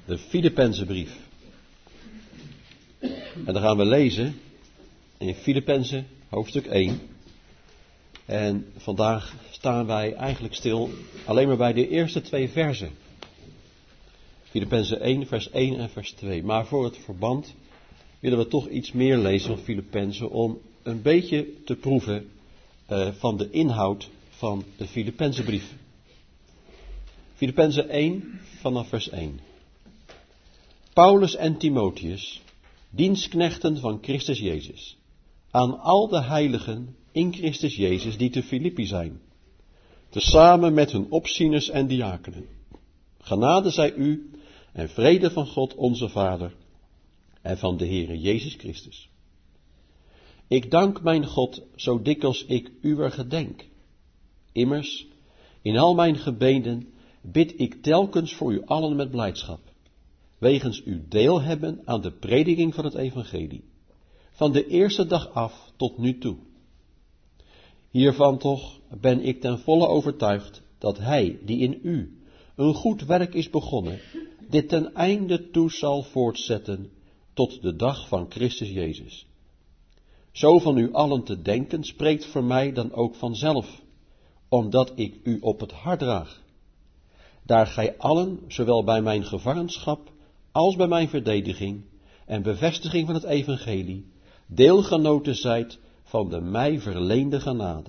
De Filippenzenbrief. En dan gaan we lezen in Filippenzen hoofdstuk 1. En vandaag staan wij eigenlijk stil alleen maar bij de eerste 2 versen. Filippenzen 1, vers 1 en vers 2. Maar voor het verband willen we toch iets meer lezen van Filippenzen om een beetje te proeven van de inhoud van de Filippenzenbrief. Filippenzen 1 vanaf vers 1. Paulus en Timotheus, dienstknechten van Christus Jezus, aan al de heiligen in Christus Jezus die te Filippi zijn, tezamen met hun opzieners en diakenen. Genade zij u en vrede van God onze Vader en van de Heere Jezus Christus. Ik dank mijn God zo dikwijls ik uwer gedenk. Immers, in al mijn gebeden bid ik telkens voor u allen met blijdschap, wegens uw deel hebben aan de prediking van het evangelie, van de eerste dag af tot nu toe. Hiervan toch ben ik ten volle overtuigd dat hij, die in u een goed werk is begonnen, dit ten einde toe zal voortzetten tot de dag van Christus Jezus. Zo van u allen te denken spreekt voor mij dan ook vanzelf, omdat ik u op het hart draag. Daar gij allen, zowel bij mijn gevangenschap als bij mijn verdediging en bevestiging van het evangelie, deelgenoten zijt van de mij verleende genade.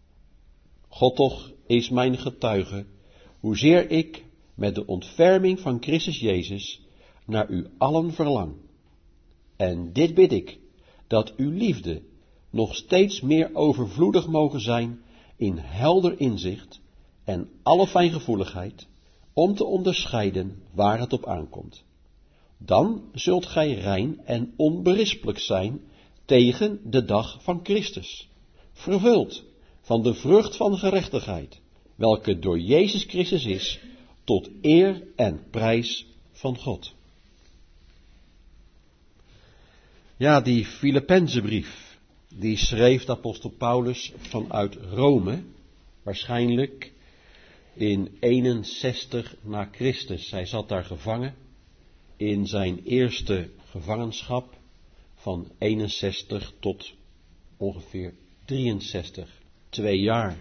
God toch is mijn getuige, hoezeer ik met de ontferming van Christus Jezus naar u allen verlang. En dit bid ik, dat uw liefde nog steeds meer overvloedig mogen zijn in helder inzicht en alle fijngevoeligheid, om te onderscheiden waar het op aankomt. Dan zult gij rein en onberispelijk zijn tegen de dag van Christus, vervuld van de vrucht van gerechtigheid, welke door Jezus Christus is, tot eer en prijs van God. Ja, die Filippenzenbrief, die schreef de apostel Paulus vanuit Rome, waarschijnlijk in 61 na Christus. Hij zat daar gevangen in zijn eerste gevangenschap van 61 tot ongeveer 63, 2 jaar.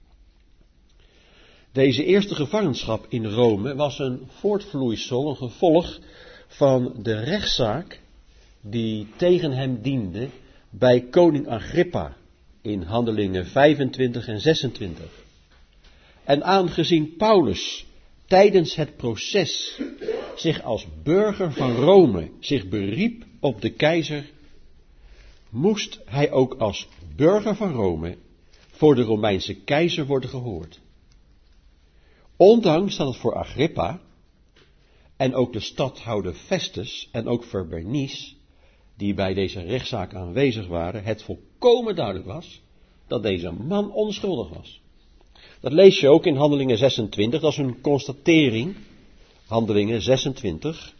Deze eerste gevangenschap in Rome was een voortvloeisel, een gevolg van de rechtszaak die tegen hem diende bij koning Agrippa in Handelingen 25 en 26. En aangezien Paulus tijdens het proces zich als burger van Rome zich beriep op de keizer, moest hij ook als burger van Rome voor de Romeinse keizer worden gehoord. Ondanks dat het voor Agrippa en ook de stadhouder Festus en ook voor Bernice, die bij deze rechtszaak aanwezig waren, het volkomen duidelijk was dat deze man onschuldig was. Dat lees je ook in Handelingen 26, dat is een constatering. Handelingen 26,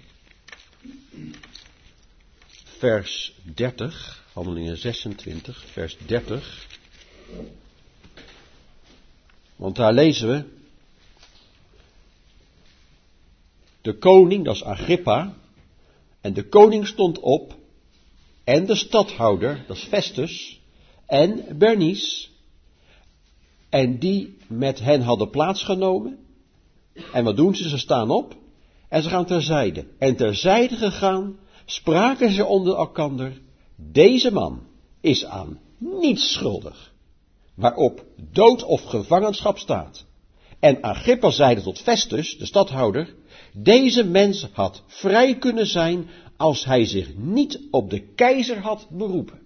vers 30. Handelingen 26, vers 30. Want daar lezen we: de koning, dat is Agrippa, en de koning stond op, en de stadhouder, dat is Festus, en Bernice, en die met hen hadden plaatsgenomen. En wat doen ze? Ze staan op en ze gaan terzijde. En terzijde gegaan, spraken ze onder elkander: deze man is aan niets schuldig, waarop dood of gevangenschap staat. En Agrippa zeide tot Festus, de stadhouder: deze mens had vrij kunnen zijn als hij zich niet op de keizer had beroepen.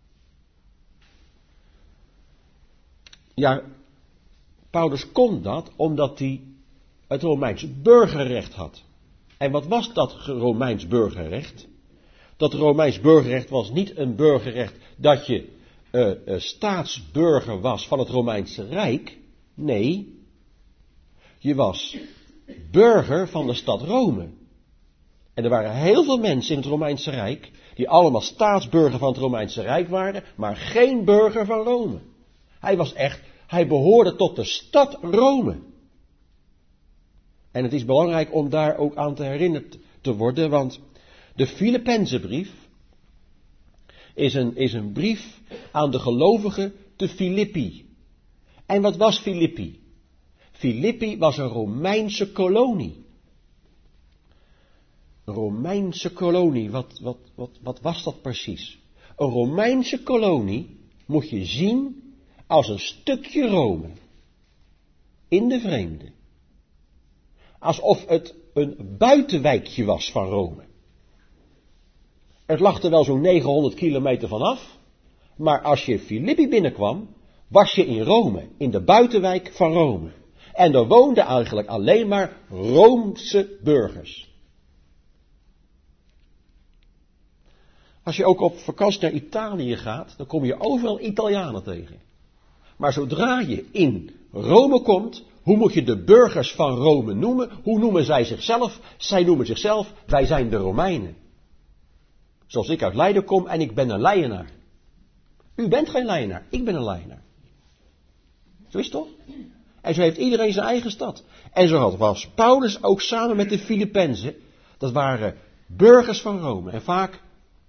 Ja, Paulus kon dat omdat hij het Romeins burgerrecht had. En wat was dat Romeins burgerrecht? Dat Romeins burgerrecht was niet een burgerrecht dat je staatsburger was van het Romeinse Rijk. Nee, je was burger van de stad Rome. En er waren heel veel mensen in het Romeinse Rijk die allemaal staatsburger van het Romeinse Rijk waren, maar geen burger van Rome. Hij behoorde tot de stad Rome. En het is belangrijk om daar ook aan te herinnerd te worden, want de Filippenzenbrief is een brief aan de gelovigen te Filippi. En wat was Filippi? Filippi was een Romeinse kolonie. Een Romeinse kolonie, wat was dat precies? Een Romeinse kolonie moet je zien als een stukje Rome. In de vreemde. Alsof het een buitenwijkje was van Rome. Het lag er wel zo'n 900 kilometer vanaf. Maar als je Filippi binnenkwam, was je in Rome. In de buitenwijk van Rome. En er woonden eigenlijk alleen maar Roomse burgers. Als je ook op vakantie naar Italië gaat, dan kom je overal Italianen tegen. Maar zodra je in Rome komt, hoe moet je de burgers van Rome noemen? Hoe noemen zij zichzelf? Zij noemen zichzelf, wij zijn de Romeinen. Zoals ik uit Leiden kom en ik ben een Leidenaar. U bent geen Leidenaar, ik ben een Leidenaar. Zo is het toch? En zo heeft iedereen zijn eigen stad. En zo was Paulus ook samen met de Filippenzen. Dat waren burgers van Rome. En vaak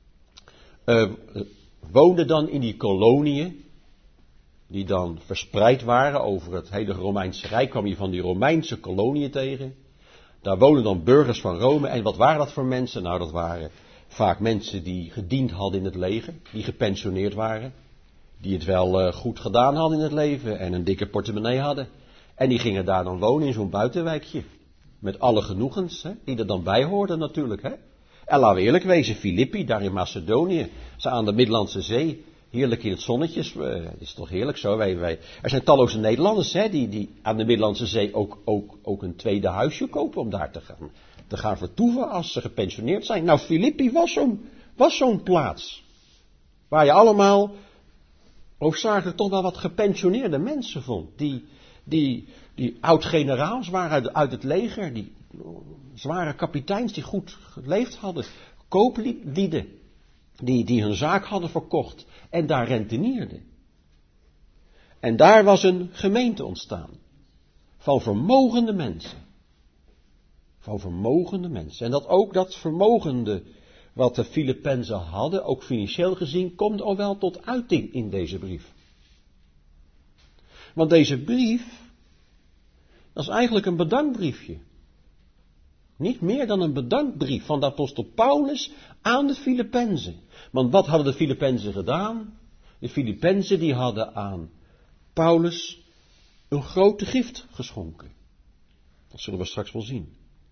woonden dan in die koloniën, die dan verspreid waren over het hele Romeinse Rijk, kwam je van die Romeinse koloniën tegen. Daar woonden dan burgers van Rome. En wat waren dat voor mensen? Nou, dat waren vaak mensen die gediend hadden in het leger, die gepensioneerd waren, die het wel goed gedaan hadden in het leven en een dikke portemonnee hadden. En die gingen daar dan wonen in zo'n buitenwijkje. Met alle genoegens, die er dan bij hoorden natuurlijk. Hè. En laten we eerlijk wezen, Filippi, daar in Macedonië, ze aan de Middellandse Zee, heerlijk in het zonnetje. Het is toch heerlijk zo. Er zijn talloze Nederlanders die aan de Middellandse Zee ook een tweede huisje kopen om daar te gaan vertoeven als ze gepensioneerd zijn. Nou, Filippi was zo'n plaats. Waar je allemaal hoofdzakelijk toch wel wat gepensioneerde mensen vond. Die oud-generaals waren uit het leger. Die zware kapiteins die goed geleefd hadden. Kooplieden. Die hun zaak hadden verkocht. En daar rentenierden. En daar was een gemeente ontstaan. Van vermogende mensen. Van vermogende mensen. En dat vermogende wat de Filippenzen hadden, ook financieel gezien, komt al wel tot uiting in deze brief. Want deze brief, dat is eigenlijk een bedankbriefje. Niet meer dan een bedankbrief van de apostel Paulus aan de Filippenzen. Want wat hadden de Filippenzen gedaan? De Filippenzen die hadden aan Paulus een grote gift geschonken. Dat zullen we straks wel zien.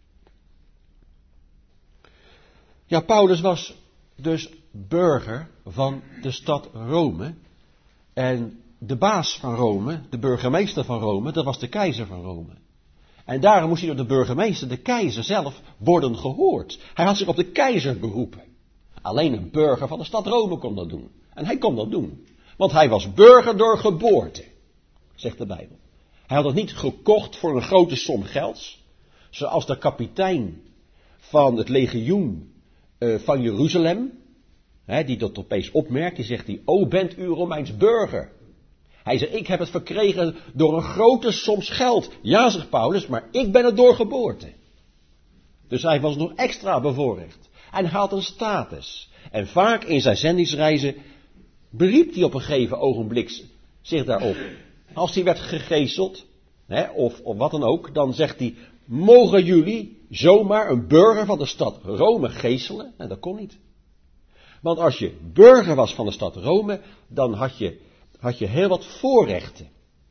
Ja, Paulus was dus burger van de stad Rome. En de baas van Rome, de burgemeester van Rome, dat was de keizer van Rome. En daarom moest hij door de burgemeester, de keizer zelf, worden gehoord. Hij had zich op de keizer beroepen. Alleen een burger van de stad Rome kon dat doen. En hij kon dat doen. Want hij was burger door geboorte, zegt de Bijbel. Hij had het niet gekocht voor een grote som gelds. Zoals de kapitein van het legioen van Jeruzalem, die dat opeens opmerkt, die zegt hij, o bent u Romeins burger? Hij zegt, ik heb het verkregen door een grote som geld. Ja, zegt Paulus, maar ik ben het door geboorte. Dus hij was nog extra bevoorrecht. En hij had een status. En vaak in zijn zendingsreizen beriep hij op een gegeven ogenblik zich daarop. Als hij werd gegezeld, of wat dan ook, dan zegt hij, mogen jullie zomaar een burger van de stad Rome geeselen? En dat kon niet. Want als je burger was van de stad Rome, dan had je heel wat voorrechten.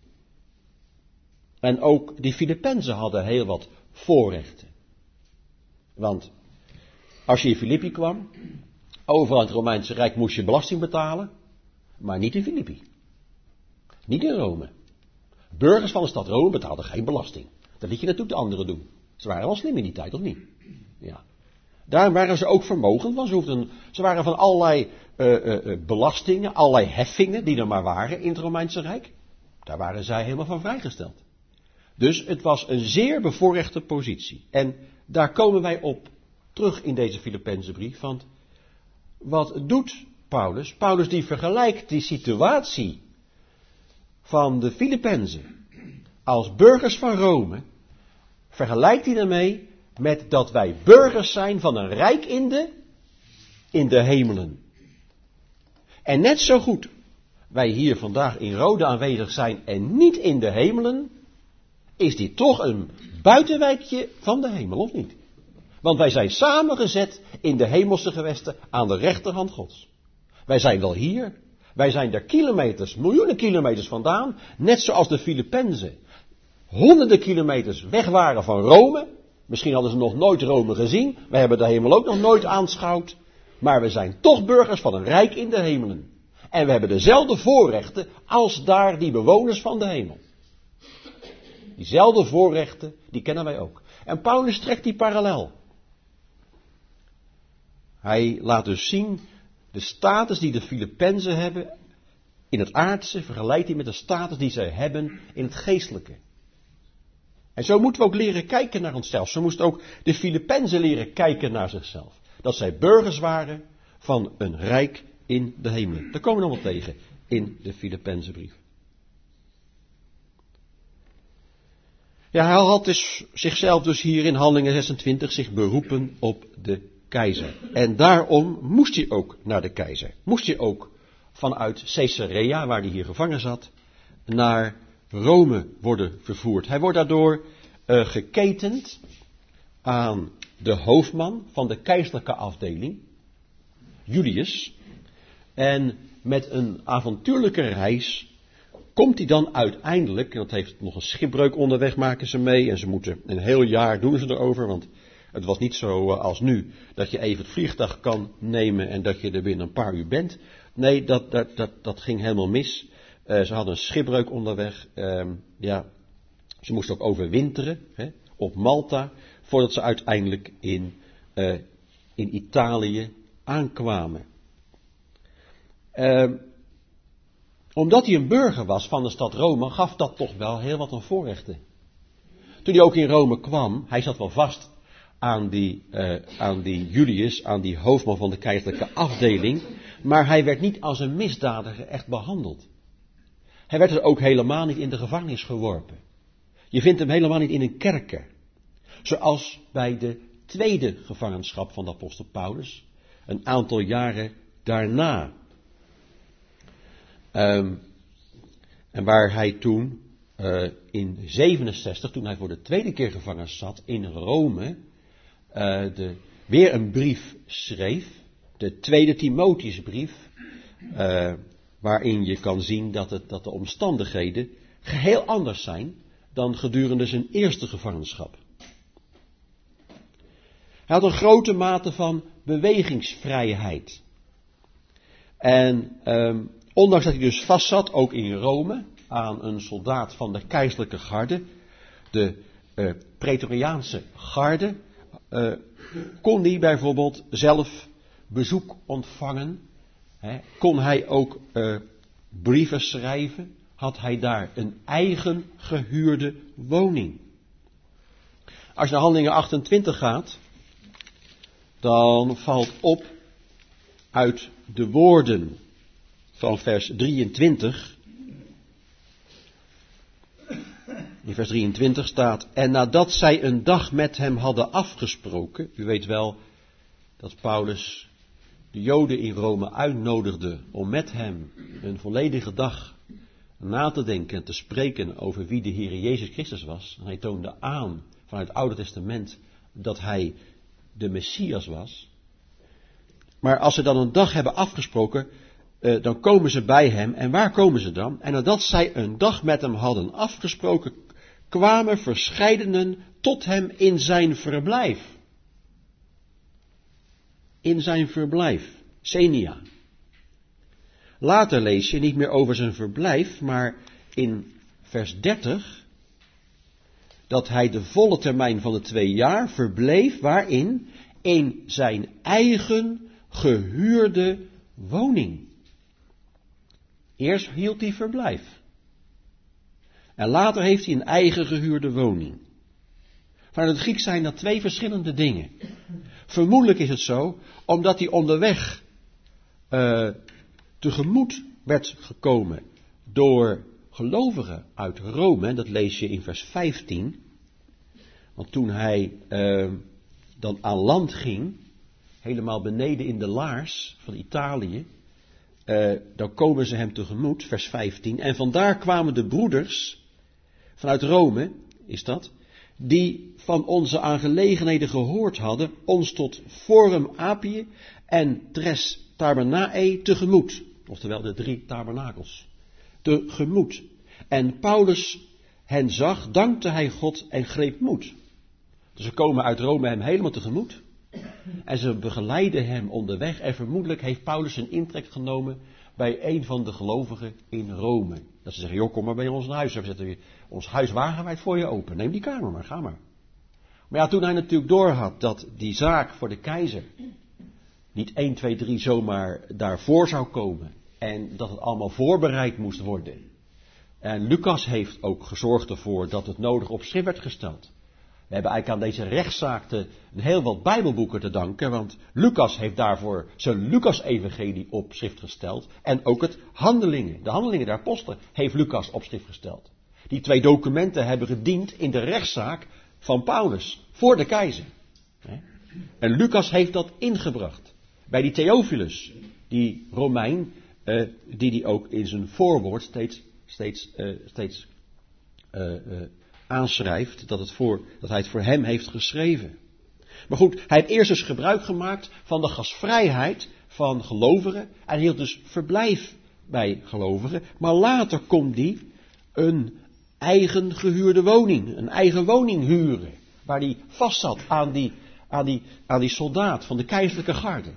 En ook die Filippenzen hadden heel wat voorrechten. Want als je in Filippi kwam, overal in het Romeinse Rijk moest je belasting betalen, maar niet in Filippi. Niet in Rome. Burgers van de stad Rome betaalden geen belasting. Dat liet je natuurlijk de anderen doen. Ze waren wel slim in die tijd, of niet? Ja. Daarom waren ze ook vermogend, want ze waren van allerlei belastingen, allerlei heffingen die er maar waren in het Romeinse Rijk. Daar waren zij helemaal van vrijgesteld. Dus het was een zeer bevoorrechte positie. En daar komen wij op terug in deze Filippenzenbrief. Want wat doet Paulus? Paulus die vergelijkt die situatie van de Filippenzen als burgers van Rome vergelijkt hij ermee met dat wij burgers zijn van een rijk in de hemelen. En net zo goed wij hier vandaag in Rode aanwezig zijn en niet in de hemelen, is dit toch een buitenwijkje van de hemel, of niet? Want wij zijn samengezet in de hemelse gewesten aan de rechterhand Gods. Wij zijn wel hier, wij zijn er kilometers, miljoenen kilometers vandaan, net zoals de Filippenzen honderden kilometers weg waren van Rome. Misschien hadden ze nog nooit Rome gezien, wij hebben de hemel ook nog nooit aanschouwd, maar we zijn toch burgers van een rijk in de hemelen. En we hebben dezelfde voorrechten als daar die bewoners van de hemel. Diezelfde voorrechten, die kennen wij ook. En Paulus trekt die parallel. Hij laat dus zien de status die de Filippenzen hebben in het aardse, vergelijkt hij met de status die zij hebben in het geestelijke. En zo moeten we ook leren kijken naar onszelf. Zo moesten ook de Filippenzen leren kijken naar zichzelf. Dat zij burgers waren van een rijk in de hemelen. Daar komen we nog wel tegen in de Filippenzenbrief. Ja, hij had dus zichzelf dus hier in Handelingen 26 zich beroepen op de keizer. En daarom moest hij ook naar de keizer. Moest hij ook vanuit Caesarea, waar hij hier gevangen zat, naar Rome worden vervoerd. Hij wordt daardoor geketend aan de hoofdman van de keizerlijke afdeling, Julius. En met een avontuurlijke reis komt hij dan uiteindelijk, en dat heeft nog een schipbreuk onderweg, maken ze mee. En ze moeten een heel jaar doen ze erover, want het was niet zo als nu, dat je even het vliegtuig kan nemen en dat je er binnen een paar uur bent. Nee, dat ging helemaal mis. Ze hadden een schipbreuk onderweg. Ze moesten ook overwinteren op Malta, voordat ze uiteindelijk in Italië aankwamen. Omdat hij een burger was van de stad Rome, gaf dat toch wel heel wat aan voorrechten. Toen hij ook in Rome kwam, hij zat wel vast aan die Julius, aan die hoofdman van de keizerlijke afdeling, maar hij werd niet als een misdadiger echt behandeld. Hij werd er ook helemaal niet in de gevangenis geworpen. Je vindt hem helemaal niet in een kerker. Zoals bij de tweede gevangenschap van de apostel Paulus, een aantal jaren daarna. En waar hij toen in 67, toen hij voor de tweede keer gevangen zat in Rome, weer een brief schreef, de tweede Timotheusbrief, waarin je kan zien dat de omstandigheden geheel anders zijn dan gedurende zijn eerste gevangenschap. Hij had een grote mate van bewegingsvrijheid. En ondanks dat hij dus vast zat, ook in Rome, aan een soldaat van de keizerlijke garde, de Praetoriaanse garde, kon hij bijvoorbeeld zelf bezoek ontvangen. Kon hij ook brieven schrijven. Had hij daar een eigen gehuurde woning. Als je naar Handelingen 28 gaat, dan valt op uit de woorden van vers 23. In vers 23 staat: en nadat zij een dag met hem hadden afgesproken. U weet wel dat Paulus de Joden in Rome uitnodigde om met hem een volledige dag na te denken en te spreken over wie de Heer Jezus Christus was. En hij toonde aan vanuit het Oude Testament dat hij de Messias was. Maar als ze dan een dag hebben afgesproken, dan komen ze bij hem. En waar komen ze dan? En nadat zij een dag met hem hadden afgesproken, kwamen verscheidenen tot hem in zijn verblijf. In zijn verblijf, Xenia. Later lees je niet meer over zijn verblijf, maar in vers 30, dat hij de volle termijn van de 2 jaar verbleef, waarin? In zijn eigen gehuurde woning. Eerst hield hij verblijf. En later heeft hij een eigen gehuurde woning. Vanuit het Grieks zijn dat 2 verschillende dingen. Vermoedelijk is het zo, omdat hij onderweg tegemoet werd gekomen door gelovigen uit Rome. Dat lees je in vers 15. Want toen hij dan aan land ging, helemaal beneden in de laars van Italië, dan komen ze hem tegemoet, vers 15. En vandaar kwamen de broeders, vanuit Rome is dat, die van onze aangelegenheden gehoord hadden, ons tot Forum Appii en Tres Tabernae tegemoet. Oftewel de 3 tabernakels. Tegemoet. En Paulus hen zag, dankte hij God en greep moed. Dus ze komen uit Rome hem helemaal tegemoet. En ze begeleiden hem onderweg. En vermoedelijk heeft Paulus een intrek genomen bij een van de gelovigen in Rome. Dat ze zeggen, joh, kom maar bij ons naar huis. We zetten ons huis wagenwijd voor je open. Neem die kamer maar, ga maar. Maar ja, toen hij natuurlijk doorhad dat die zaak voor de keizer niet 1, 2, 3 zomaar daarvoor zou komen. En dat het allemaal voorbereid moest worden. En Lucas heeft ook gezorgd ervoor dat het nodig op schrift werd gesteld. We hebben eigenlijk aan deze rechtszaak een heel wat Bijbelboeken te danken, want Lucas heeft daarvoor zijn Lucas-evangelie op schrift gesteld. En ook de handelingen der apostelen, heeft Lucas op schrift gesteld. Die 2 documenten hebben gediend in de rechtszaak van Paulus, voor de keizer. En Lucas heeft dat ingebracht. Bij die Theophilus, die Romein, die ook in zijn voorwoord steeds aanschrijft dat hij het voor hem heeft geschreven. Maar goed, hij heeft eerst dus gebruik gemaakt van de gastvrijheid van gelovigen en hield dus verblijf bij gelovigen. Maar later komt hij een eigen gehuurde woning, een eigen woning huren, waar hij vast zat aan die soldaat van de keizerlijke garde.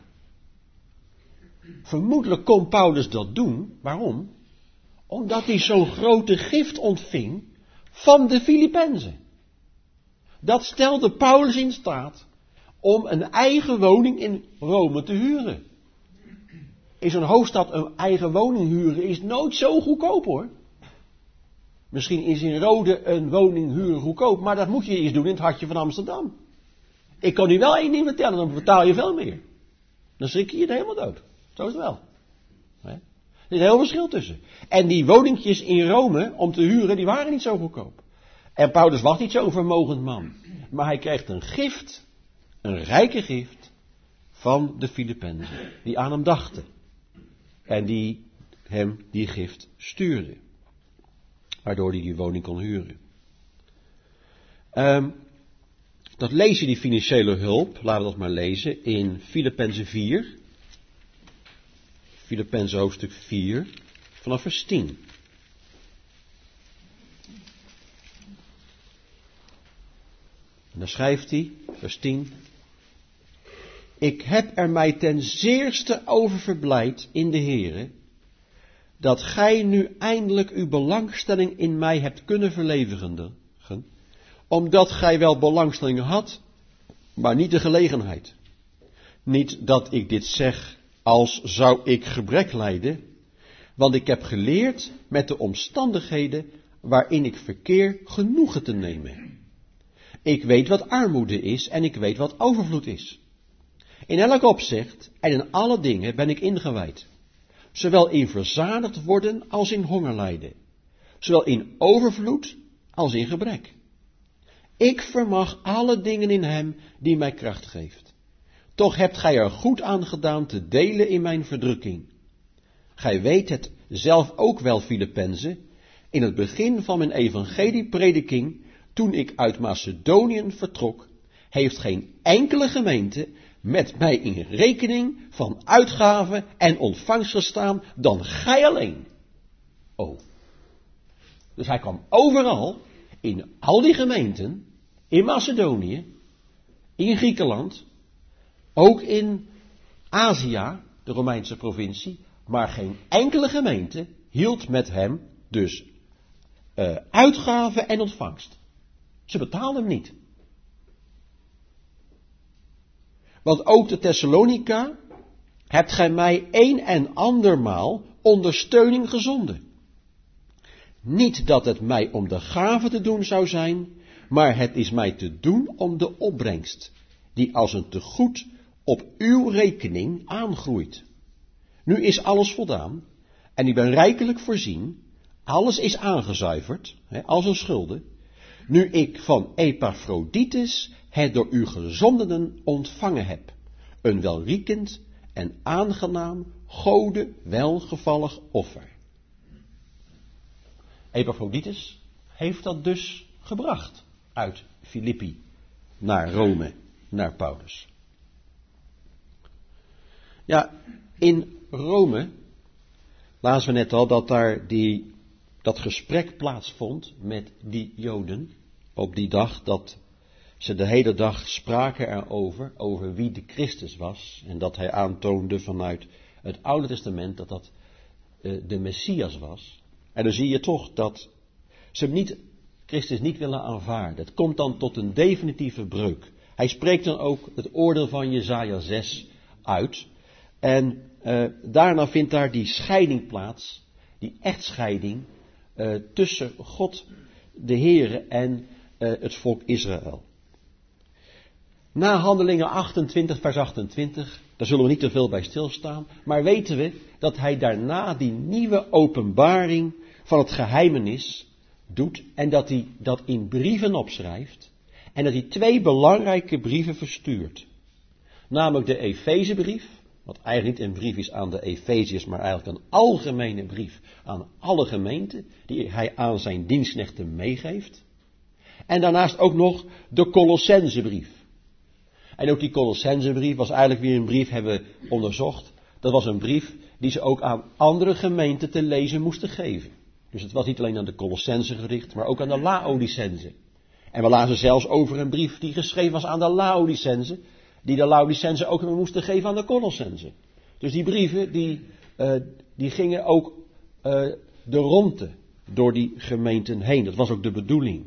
Vermoedelijk kon Paulus dat doen. Waarom? Omdat hij zo'n grote gift ontving van de Filippenzen. Dat stelde Paulus in staat om een eigen woning in Rome te huren. In zo'n hoofdstad een eigen woning huren is nooit zo goedkoop hoor. Misschien is in Rode een woning huren goedkoop, maar dat moet je eens doen in het hartje van Amsterdam. Ik kan u wel één ding vertellen, dan betaal je veel meer. Dan schrik je je er helemaal dood. Zo is het wel. Er is een heel verschil tussen. En die woningjes in Rome om te huren, die waren niet zo goedkoop. En Paulus was niet zo'n vermogend man. Maar hij kreeg een gift, een rijke gift, van de Filippenzen. Die aan hem dachten. En die hem die gift stuurden. Waardoor hij die woning kon huren. Dat lees je, die financiële hulp, laten we dat maar lezen, in Filippenzen 4. Filippenzen hoofdstuk 4, vanaf vers 10. En dan schrijft hij, vers 10. Ik heb er mij ten zeerste over verblijd in de Here, dat gij nu eindelijk uw belangstelling in mij hebt kunnen verlevendigen, omdat gij wel belangstelling had, maar niet de gelegenheid. Niet dat ik dit zeg als zou ik gebrek lijden, want ik heb geleerd met de omstandigheden waarin ik verkeer genoegen te nemen. Ik weet wat armoede is en ik weet wat overvloed is. In elk opzicht en in alle dingen ben ik ingewijd. Zowel in verzadigd worden als in honger lijden. Zowel in overvloed als in gebrek. Ik vermag alle dingen in hem die mij kracht geeft. Toch hebt gij er goed aan gedaan te delen in mijn verdrukking. Gij weet het zelf ook wel, Filippenzen, in het begin van mijn evangelieprediking, toen ik uit Macedonië vertrok, heeft geen enkele gemeente met mij in rekening van uitgaven en ontvangst gestaan dan gij alleen. Oh. Dus hij kwam overal, in al die gemeenten, in Macedonië, in Griekenland, ook in Azië, de Romeinse provincie, maar geen enkele gemeente hield met hem dus uitgaven en ontvangst. Ze betaalden hem niet. Want ook de Thessalonica hebt gij mij een en andermaal ondersteuning gezonden. Niet dat het mij om de gave te doen zou zijn, maar het is mij te doen om de opbrengst, die als een tegoed op uw rekening aangroeit. Nu is alles voldaan, en ik ben rijkelijk voorzien, alles is aangezuiverd, als een schulden, nu ik van Epaphroditus het door u gezondenen ontvangen heb, een welriekend en aangenaam, Gode welgevallig offer. Epaphroditus heeft dat dus gebracht uit Filippi naar Rome, naar Paulus. Ja, in Rome lazen we net al dat daar dat gesprek plaatsvond met die Joden op die dag, dat ze de hele dag spraken erover, over wie de Christus was, en dat hij aantoonde vanuit het Oude Testament dat de Messias was. En dan zie je toch dat ze Christus niet willen aanvaarden. Het komt dan tot een definitieve breuk. Hij spreekt dan ook het oordeel van Jesaja 6 uit. En daarna vindt daar die scheiding plaats, die echtscheiding tussen God, de Heere, en het volk Israël. Na Handelingen 28, vers 28, daar zullen we niet te veel bij stilstaan, maar weten we dat hij daarna die nieuwe openbaring van het geheimenis doet en dat hij dat in brieven opschrijft en dat hij 2 belangrijke brieven verstuurt. Namelijk de Efezebrief, wat eigenlijk niet een brief is aan de Efeziërs, maar eigenlijk een algemene brief aan alle gemeenten, die hij aan zijn dienstknechten meegeeft. En daarnaast ook nog de Colossensebrief. En ook die Colossensebrief was eigenlijk weer een brief, hebben we onderzocht. Dat was een brief die ze ook aan andere gemeenten te lezen moesten geven. Dus het was niet alleen aan de Colossensen gericht, maar ook aan de Laodicensen. En we lazen zelfs over een brief die geschreven was aan de Laodicensen, die de Laodicensen ook weer moesten geven aan de Colossensen. Dus die brieven, die gingen ook de rondte door die gemeenten heen. Dat was ook de bedoeling.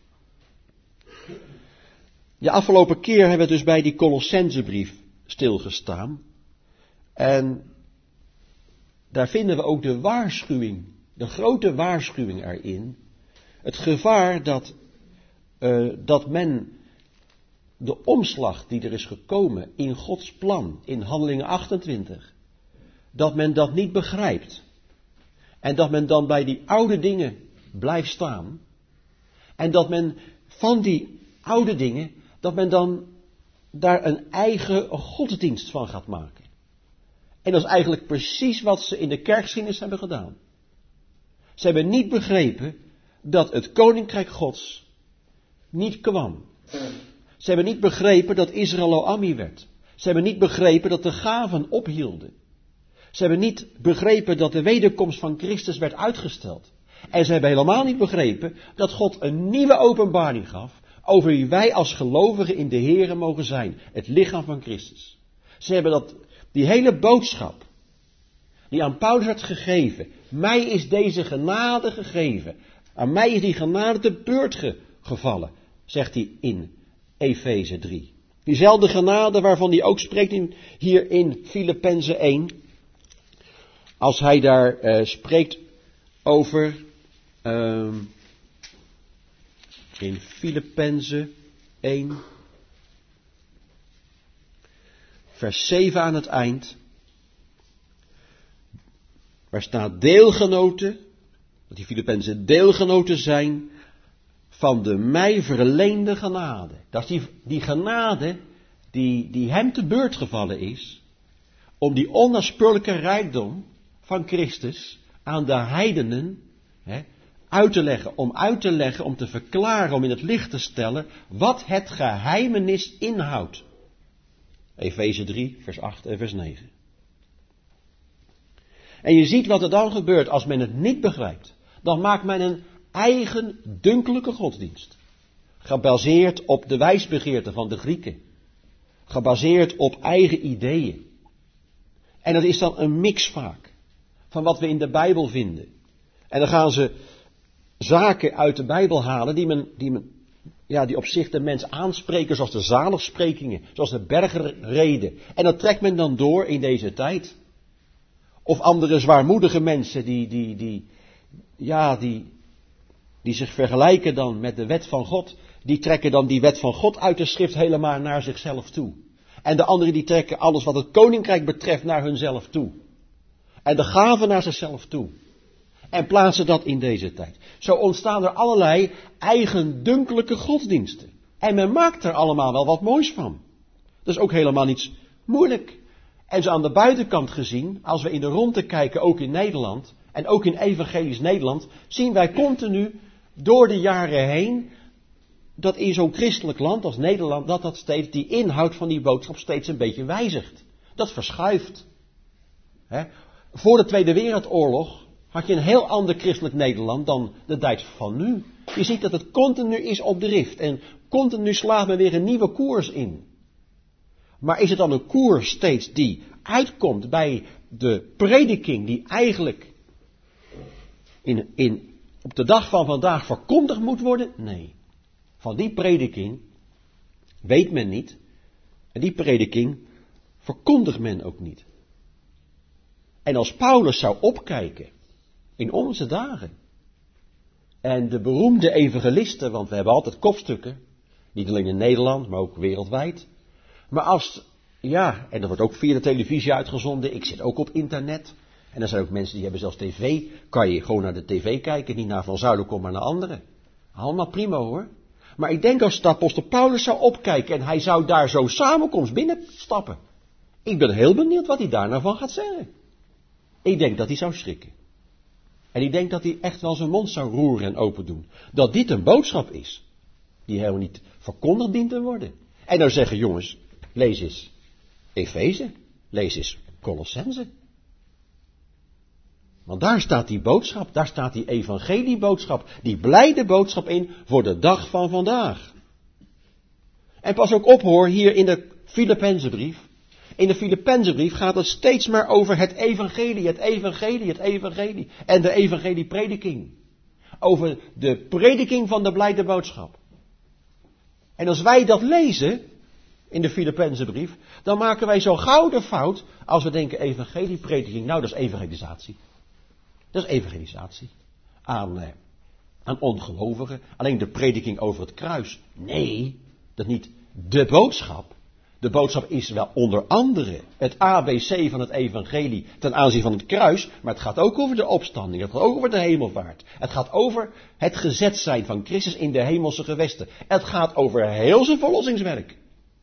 De afgelopen keer hebben we dus bij die Colossensebrief stilgestaan. En daar vinden we ook de waarschuwing, de grote waarschuwing erin. Het gevaar dat men de omslag die er is gekomen in Gods plan, in Handelingen 28, dat men dat niet begrijpt. En dat men dan bij die oude dingen blijft staan. En dat men van die oude dingen, dat men dan daar een eigen godsdienst van gaat maken. En dat is eigenlijk precies wat ze in de kerkgeschiedenis hebben gedaan. Ze hebben niet begrepen dat het koninkrijk Gods niet kwam. Ze hebben niet begrepen dat Israël Loami werd. Ze hebben niet begrepen dat de gaven ophielden. Ze hebben niet begrepen dat de wederkomst van Christus werd uitgesteld. En ze hebben helemaal niet begrepen dat God een nieuwe openbaring gaf over wie wij als gelovigen in de Here mogen zijn. Het lichaam van Christus. Ze hebben die hele boodschap die aan Paulus werd gegeven. Mij is deze genade gegeven. Aan mij is die genade te beurt gevallen, zegt hij in Efeze 3. Diezelfde genade waarvan hij ook spreekt hier in Filippenzen 1. Als hij daar spreekt over in Filippenzen 1 vers 7 aan het eind. Waar staat deelgenoten, dat die Filippenzen deelgenoten zijn van de mij verleende genade. Dat is die genade die hem te beurt gevallen is, om die onnaspeurlijke rijkdom van Christus aan de heidenen uit te leggen, om te verklaren, om in het licht te stellen wat het geheimenis inhoudt. Efeze 3, vers 8 en vers 9. En je ziet wat er dan gebeurt als men het niet begrijpt. Dan maakt men een eigen dunkelijke godsdienst. Gebaseerd op de wijsbegeerte van de Grieken. Gebaseerd op eigen ideeën. En dat is dan een mix vaak van wat we in de Bijbel vinden. En dan gaan ze zaken uit de Bijbel halen die op zich de mens aanspreken, zoals de zaligsprekingen, zoals de bergreden. En dat trekt men dan door in deze tijd. Of andere zwaarmoedige mensen die zich vergelijken dan met de wet van God, die trekken dan die wet van God uit de schrift helemaal naar zichzelf toe. En de anderen die trekken alles wat het koninkrijk betreft naar hunzelf toe. En de gaven naar zichzelf toe. en plaatsen dat in deze tijd. Zo ontstaan er allerlei eigendunkelijke godsdiensten. En men maakt er allemaal wel wat moois van. Dat is ook helemaal niets moeilijk. En zo aan de buitenkant gezien, als we in de rondte kijken, ook in Nederland, en ook in evangelisch Nederland, zien wij continu door de jaren heen, dat in zo'n christelijk land als Nederland, dat steeds die inhoud van die boodschap steeds een beetje wijzigt. Dat verschuift. Voor de Tweede Wereldoorlog had je een heel ander christelijk Nederland dan de tijd van nu. Je ziet dat het continu is op drift en continu slaat men weer een nieuwe koers in. Maar is het dan een koers steeds die uitkomt bij de prediking die eigenlijk op de dag van vandaag verkondigd moet worden? Nee. Van die prediking weet men niet en die prediking verkondigt men ook niet. En als Paulus zou opkijken in onze dagen en de beroemde evangelisten, want we hebben altijd kopstukken, niet alleen in Nederland, maar ook wereldwijd. Maar en dat wordt ook via de televisie uitgezonden, ik zit ook op internet. En er zijn ook mensen die hebben zelfs tv, kan je gewoon naar de tv kijken, niet naar Van Zuilenkom, maar naar anderen. Allemaal prima hoor. Maar ik denk als de apostel Paulus zou opkijken en hij zou daar zo'n samenkomst binnenstappen. Ik ben heel benieuwd wat hij daar nou van gaat zeggen. Ik denk dat hij zou schrikken. En ik denk dat hij echt wel zijn mond zou roeren en open doen. Dat dit een boodschap is, die helemaal niet verkondigd dient te worden. En dan zeggen jongens, lees eens Efeze, lees eens Colossense. Want daar staat die boodschap, daar staat die evangelieboodschap, die blijde boodschap in voor de dag van vandaag. En pas ook op hoor, hier in de Filippenzenbrief. In de Filippenzenbrief gaat het steeds maar over het evangelie, het evangelie, het evangelie. En de evangelieprediking. Over de prediking van de blijde boodschap. En als wij dat lezen, in de Filippenzenbrief, dan maken wij zo'n gouden fout als we denken evangelieprediking, nou dat is evangelisatie. Dat is evangelisatie. Aan ongelovigen. Alleen de prediking over het kruis. Nee, dat is niet de boodschap. De boodschap is wel onder andere het ABC van het evangelie ten aanzien van het kruis. Maar het gaat ook over de opstanding. Het gaat ook over de hemelvaart. Het gaat over het gezet zijn van Christus in de hemelse gewesten. Het gaat over heel zijn verlossingswerk.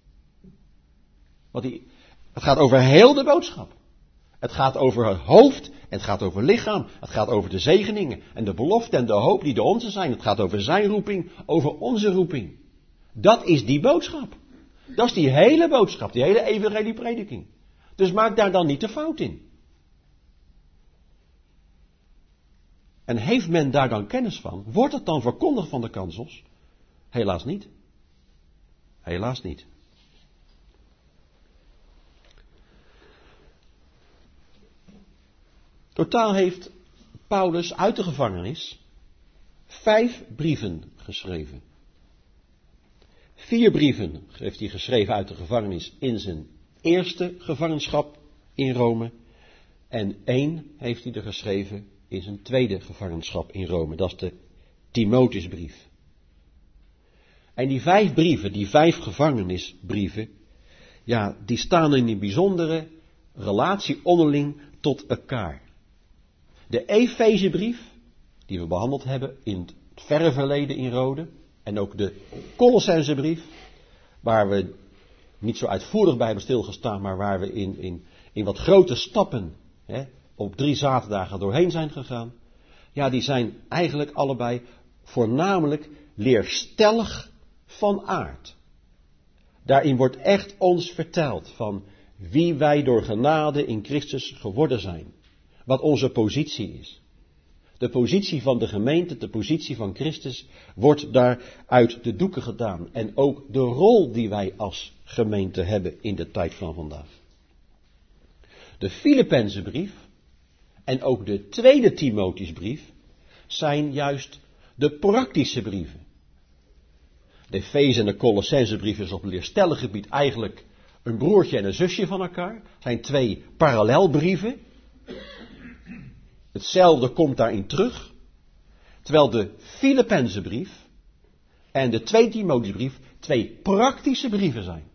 Het gaat over heel de boodschap. Het gaat over het hoofd en het gaat over lichaam. Het gaat over de zegeningen en de belofte en de hoop die de onze zijn. Het gaat over zijn roeping, over onze roeping. Dat is die boodschap. Dat is die hele boodschap, die hele evangelieprediking. Dus maak daar dan niet de fout in. En heeft men daar dan kennis van? Wordt het dan verkondigd van de kansels? Helaas niet. Helaas niet. Totaal heeft Paulus uit de gevangenis 5 brieven geschreven. 4 brieven heeft hij geschreven uit de gevangenis in zijn eerste gevangenschap in Rome. En 1 heeft hij er geschreven in zijn tweede gevangenschap in Rome. Dat is de Timotheusbrief. En die 5 brieven, die 5 gevangenisbrieven, ja, die staan in een bijzondere relatie onderling tot elkaar. De Efezebrief, die we behandeld hebben in het verre verleden in Rode, en ook de Colossensebrief, waar we niet zo uitvoerig bij hebben stilgestaan, maar waar we in wat grote stappen op 3 zaterdagen doorheen zijn gegaan. Ja, die zijn eigenlijk allebei voornamelijk leerstellig van aard. Daarin wordt echt ons verteld van wie wij door genade in Christus geworden zijn. Wat onze positie is. De positie van de gemeente, de positie van Christus, wordt daar uit de doeken gedaan. En ook de rol die wij als gemeente hebben in de tijd van vandaag. De Filippenzenbrief en ook de tweede Timotheusbrief zijn juist de praktische brieven. De Efeze en de Colossensebrief is op leerstellig gebied eigenlijk een broertje en een zusje van elkaar. Het zijn 2 parallelbrieven. Hetzelfde komt daarin terug. Terwijl de Filippenzenbrief en de tweede Timotheusbrief 2 praktische brieven zijn.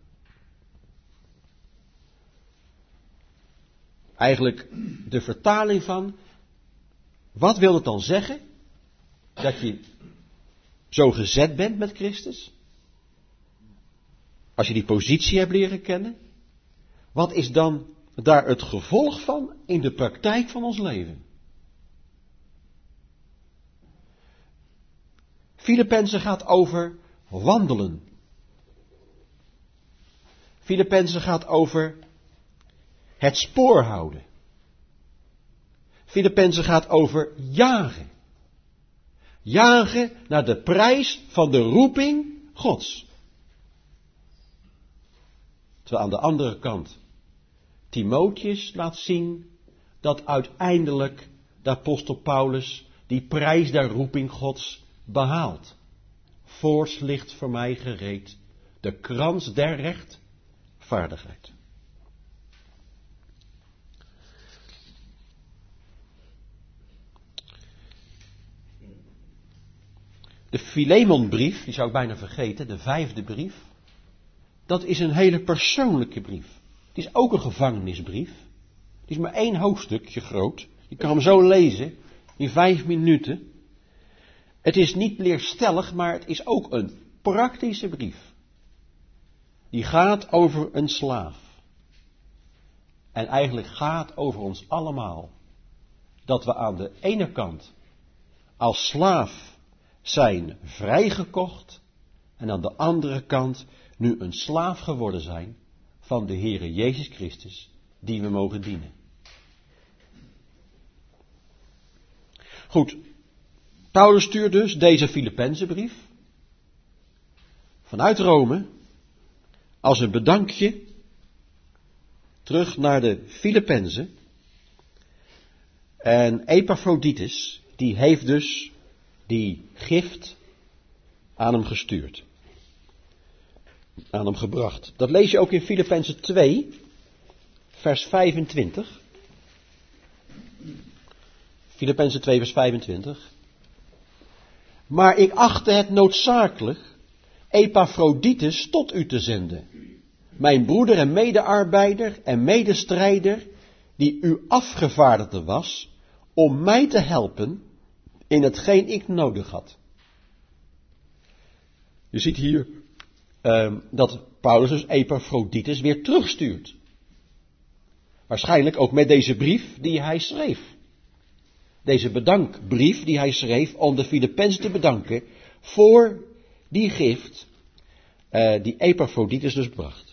Eigenlijk de vertaling van Wat wil het dan zeggen? Dat je zo gezet bent met Christus? Als je die positie hebt leren kennen? Wat is dan daar het gevolg van in de praktijk van ons leven? Filippenzen gaat over wandelen. Filippenzen gaat over het spoor houden. Filippenzen gaat over jagen. Jagen naar de prijs van de roeping Gods. Terwijl aan de andere kant Timotheus laat zien dat uiteindelijk de apostel Paulus die prijs der roeping Gods behaalt. Voorts ligt voor mij gereed de krans der rechtvaardigheid. De Filemonbrief, die zou ik bijna vergeten, de 5e brief. Dat is een hele persoonlijke brief. Het is ook een gevangenisbrief. Het is maar 1 hoofdstukje groot. Je kan hem zo lezen in 5 minuten. Het is niet leerstellig, maar het is ook een praktische brief. Die gaat over een slaaf. En eigenlijk gaat over ons allemaal. Dat we aan de ene kant als slaaf zijn vrijgekocht. En aan de andere kant nu een slaaf geworden zijn van de Heere Jezus Christus, die we mogen dienen. Goed, Paulus stuurt dus deze Filippenzenbrief vanuit Rome als een bedankje terug naar de Filippenzen. En Epaphroditus, die heeft dus die gift aan hem gestuurd. Aan hem gebracht. Dat lees je ook in Filippenzen 2, vers 25. Filippenzen 2, vers 25. Maar ik achtte het noodzakelijk Epaphroditus tot u te zenden. Mijn broeder en medearbeider en medestrijder, die u afgevaardigde was, om mij te helpen in hetgeen ik nodig had. Je ziet hier dat Paulus dus Epaphroditus weer terugstuurt. Waarschijnlijk ook met deze brief die hij schreef. Deze bedankbrief die hij schreef om de Filippenzen te bedanken voor die gift die Epaphroditus dus bracht.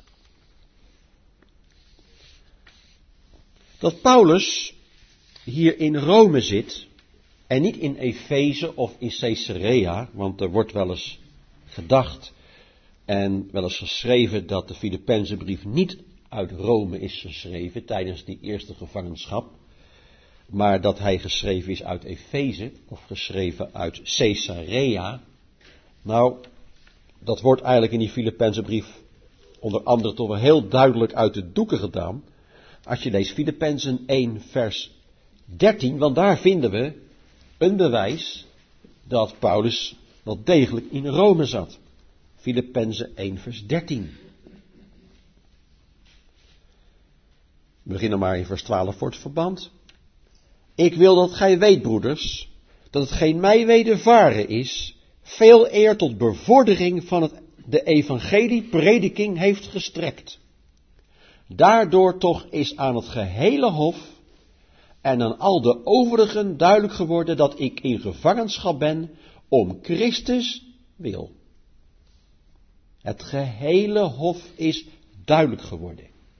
Dat Paulus hier in Rome zit en niet in Efeze of in Caesarea, want er wordt wel eens gedacht en wel eens geschreven dat de Filippenzenbrief niet uit Rome is geschreven tijdens die eerste gevangenschap, maar dat hij geschreven is uit Efeze of geschreven uit Caesarea. Nou, dat wordt eigenlijk in die Filippenzenbrief onder andere toch wel heel duidelijk uit de doeken gedaan. Als je leest Filippenzen 1 vers 13, want daar vinden we een bewijs dat Paulus wel degelijk in Rome zat. Filippenzen 1 vers 13. We beginnen maar in vers 12 voor het verband. Ik wil dat gij weet, broeders, dat hetgeen mij wedervaren is, veel eer tot bevordering van de evangelieprediking heeft gestrekt. Daardoor toch is aan het gehele hof en aan al de overigen duidelijk geworden dat ik in gevangenschap ben om Christus wil. Het gehele hof is duidelijk geworden.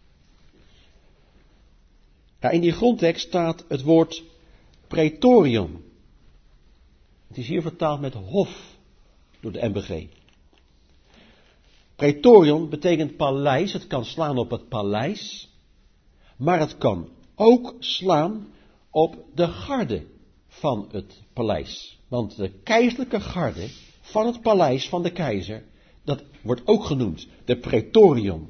Ja, in die grondtekst staat het woord praetorium. Het is hier vertaald met hof door de MBG. Praetorium betekent paleis. Het kan slaan op het paleis. Maar het kan ook slaan op de garde van het paleis. Want de keizerlijke garde van het paleis van de keizer, dat wordt ook genoemd de praetorium.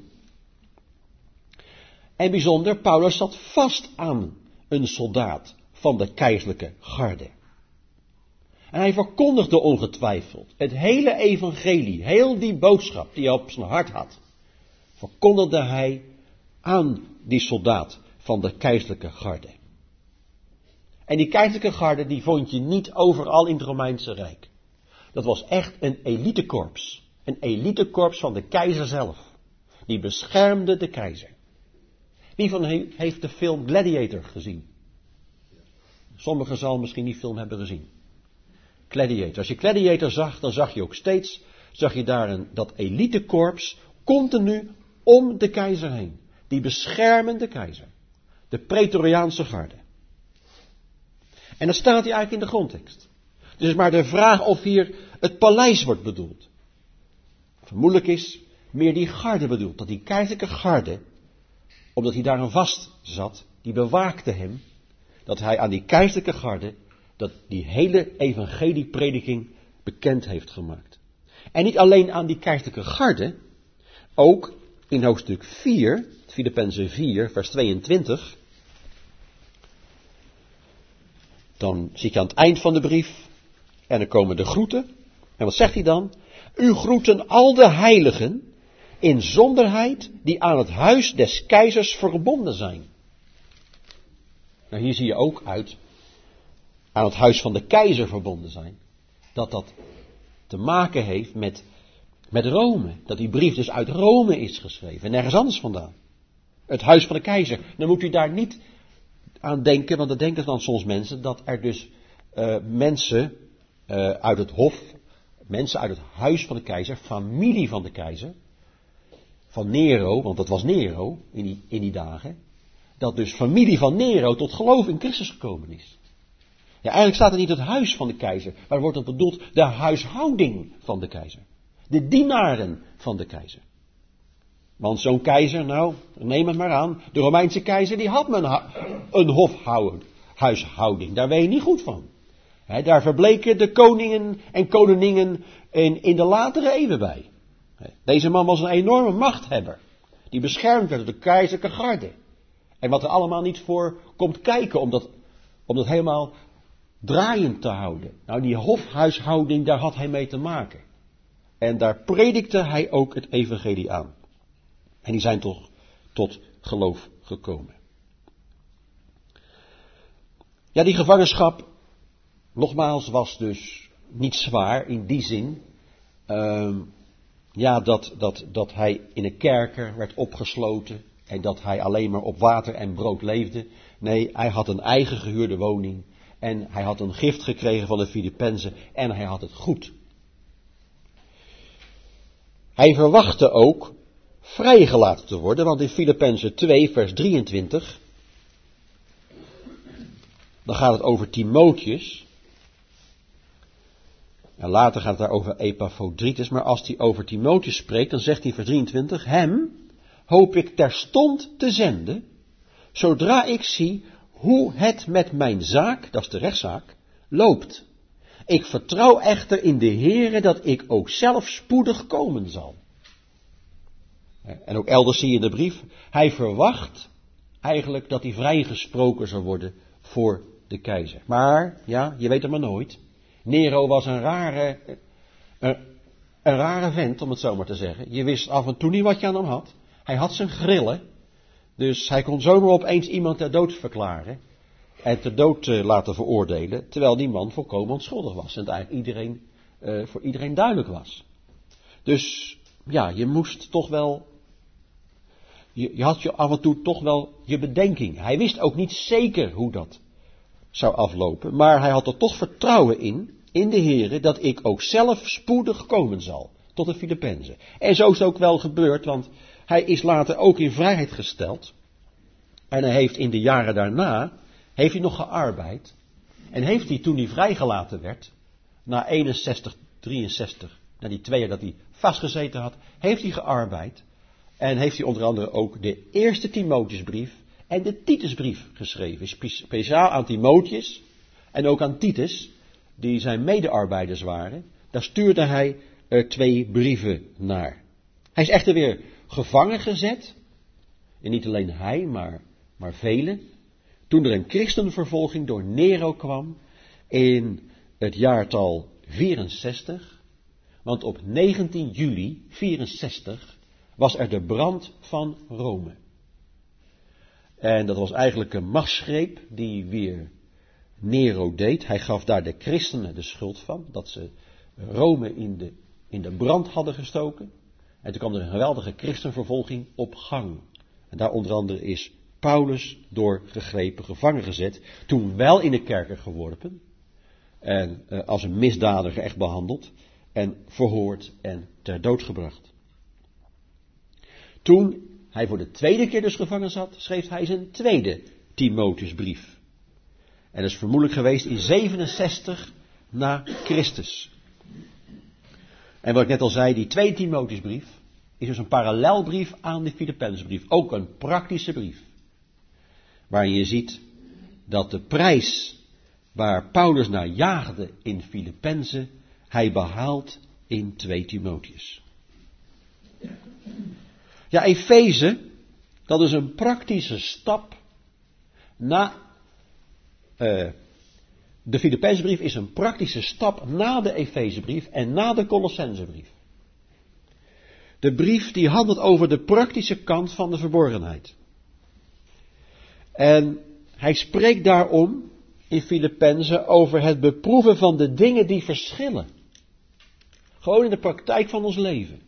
En bijzonder, Paulus zat vast aan een soldaat van de keizerlijke garde. En hij verkondigde ongetwijfeld het hele evangelie, heel die boodschap die hij op zijn hart had, verkondigde hij aan die soldaat van de keizerlijke garde. En die keizerlijke garde, die vond je niet overal in het Romeinse Rijk. Dat was echt een elitekorps. Een elitekorps van de keizer zelf. Die beschermde de keizer. Wie van heeft de film Gladiator gezien? Sommigen zal misschien die film hebben gezien. Gladiator. Als je Gladiator zag, dan zag je ook steeds, zag je daar dat elitekorps continu om de keizer heen. Die beschermen de keizer. De Praetoriaanse garde. En dat staat hier eigenlijk in de grondtekst. Dus maar de vraag of hier het paleis wordt bedoeld. Vermoedelijk is meer die garde bedoeld. Dat die keizerlijke garde, omdat hij daar aan vast zat, die bewaakte hem. Dat hij aan die keizerlijke garde, dat die hele evangelieprediking bekend heeft gemaakt. En niet alleen aan die keizerlijke garde, ook in hoofdstuk 4, Filippenzen 4, vers 22. Dan zie je aan het eind van de brief, en dan komen de groeten. En wat zegt hij dan? U groeten al de heiligen, in zonderheid, die aan het huis des keizers verbonden zijn. Nou, hier zie je ook uit, aan het huis van de keizer verbonden zijn, dat te maken heeft met Rome. Dat die brief dus uit Rome is geschreven en nergens anders vandaan. Het huis van de keizer. Dan moet u daar niet aan denken, want dan denken dan soms mensen dat er dus mensen uit het hof, mensen uit het huis van de keizer, familie van de keizer, van Nero, want dat was Nero in die dagen, dat dus familie van Nero tot geloof in Christus gekomen is. Ja, eigenlijk staat er niet het huis van de keizer, maar wordt het bedoeld de huishouding van de keizer. De dienaren van de keizer. Want zo'n keizer, nou, neem het maar aan, de Romeinse keizer, die had een hofhuishouding. Daar weet je niet goed van. Daar verbleken de koningen en koninginnen in de latere eeuwen bij. Deze man was een enorme machthebber. Die beschermd werd door de keizerlijke garde. En wat er allemaal niet voor komt kijken om dat helemaal draaiend te houden. Nou, die hofhuishouding, daar had hij mee te maken. En daar predikte hij ook het evangelie aan. En die zijn toch tot geloof gekomen. Ja, die gevangenschap, nogmaals, was dus niet zwaar in die zin. Dat hij in een kerker werd opgesloten. En dat hij alleen maar op water en brood leefde. Nee, hij had een eigen gehuurde woning. En hij had een gift gekregen van de Filippenzen. En hij had het goed. Hij verwachtte ook vrijgelaten te worden. Want in Filippenzen 2 vers 23. Dan gaat het over Timotheus. En later gaat het daar over Epaphroditus. Maar als hij over Timotheus spreekt, dan zegt hij vers 23. Hem hoop ik terstond te zenden, zodra ik zie hoe het met mijn zaak, dat is de rechtszaak, loopt. Ik vertrouw echter in de Heere dat ik ook zelf spoedig komen zal. En ook elders zie je in de brief, hij verwacht eigenlijk dat hij vrijgesproken zal worden voor de keizer. Maar, ja, je weet het maar nooit. Nero was een rare vent, om het zo maar te zeggen. Je wist af en toe niet wat je aan hem had. Hij had zijn grillen, dus hij kon zomaar opeens iemand ter dood verklaren en ter dood laten veroordelen, terwijl die man volkomen onschuldig was en het eigenlijk voor iedereen duidelijk was. Dus ja, je moest toch wel, je had je af en toe toch wel je bedenking. Hij wist ook niet zeker hoe dat zou aflopen, maar hij had er toch vertrouwen in de Heere, dat ik ook zelf spoedig komen zal tot de Filippenzen. En zo is het ook wel gebeurd, want hij is later ook in vrijheid gesteld. En hij heeft in de jaren daarna, heeft hij nog gearbeid. En heeft hij toen hij vrijgelaten werd, na 61, 63, na die 2 jaar dat hij vastgezeten had, heeft hij gearbeid. En heeft hij onder andere ook de eerste Timotheusbrief en de Titusbrief geschreven. Speciaal aan Timotheus en ook aan Titus, die zijn medearbeiders waren. Daar stuurde hij 2 brieven naar. Hij is echter weer gevangen gezet. En niet alleen hij, maar velen. Toen er een christenvervolging door Nero kwam in het jaartal 64. Want op 19 juli 64 was er de brand van Rome. En dat was eigenlijk een machtsgreep die weer Nero deed. Hij gaf daar de christenen de schuld van, dat ze Rome in de brand hadden gestoken. En toen kwam er een geweldige christenvervolging op gang. En daar onder andere is Paulus door gegrepen, gevangen gezet. Toen wel in de kerker geworpen. En als een misdadiger echt behandeld. En verhoord en ter dood gebracht. Toen hij voor de tweede keer dus gevangen zat, schreef hij zijn tweede Timotheusbrief. En dat is vermoedelijk geweest in 67 na Christus. En wat ik net al zei, die tweede Timotheusbrief is dus een parallelbrief aan de Filippenzenbrief. Ook een praktische brief. Waarin je ziet dat de prijs waar Paulus naar jaagde in Filippenzen, hij behaalt in 2 Timotheus. Ja, Efeze, dat is een praktische stap na... de Filippenzenbrief is een praktische stap na de Efezebrief en na de Colossensebrief. De brief die handelt over de praktische kant van de verborgenheid. En hij spreekt daarom in Filippenzen over het beproeven van de dingen die verschillen. Gewoon in de praktijk van ons leven.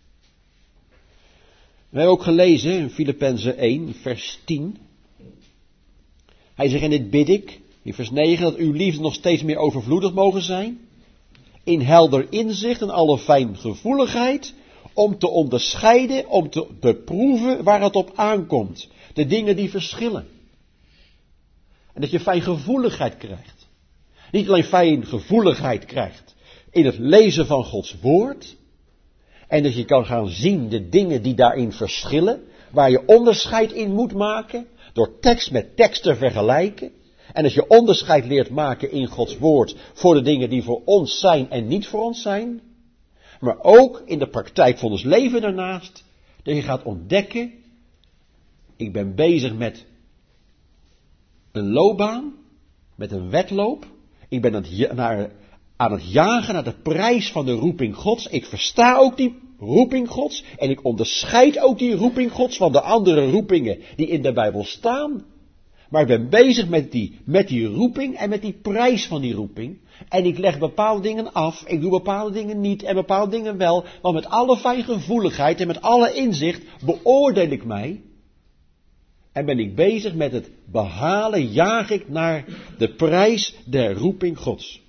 We hebben ook gelezen in Filippenzen 1, vers 10. Hij zegt, en dit bid ik, in vers 9, dat uw liefde nog steeds meer overvloedig mogen zijn. In helder inzicht en alle fijngevoeligheid. Om te onderscheiden, om te beproeven waar het op aankomt. De dingen die verschillen. En dat je fijngevoeligheid krijgt. Niet alleen fijngevoeligheid krijgt in het lezen van Gods woord. En dat je kan gaan zien de dingen die daarin verschillen. Waar je onderscheid in moet maken. Door tekst met tekst te vergelijken. En als je onderscheid leert maken in Gods woord voor de dingen die voor ons zijn en niet voor ons zijn. Maar ook in de praktijk van ons leven daarnaast. Dat je gaat ontdekken. Ik ben bezig met een loopbaan. Met een wedloop. Ik ben aan het jagen naar de prijs van de roeping Gods. Ik versta ook die roeping Gods. En ik onderscheid ook die roeping Gods van de andere roepingen die in de Bijbel staan. Maar ik ben bezig met die roeping en met die prijs van die roeping. En ik leg bepaalde dingen af, ik doe bepaalde dingen niet en bepaalde dingen wel. Want met alle fijngevoeligheid en met alle inzicht beoordeel ik mij. En ben ik bezig met het behalen, jaag ik naar de prijs der roeping Gods.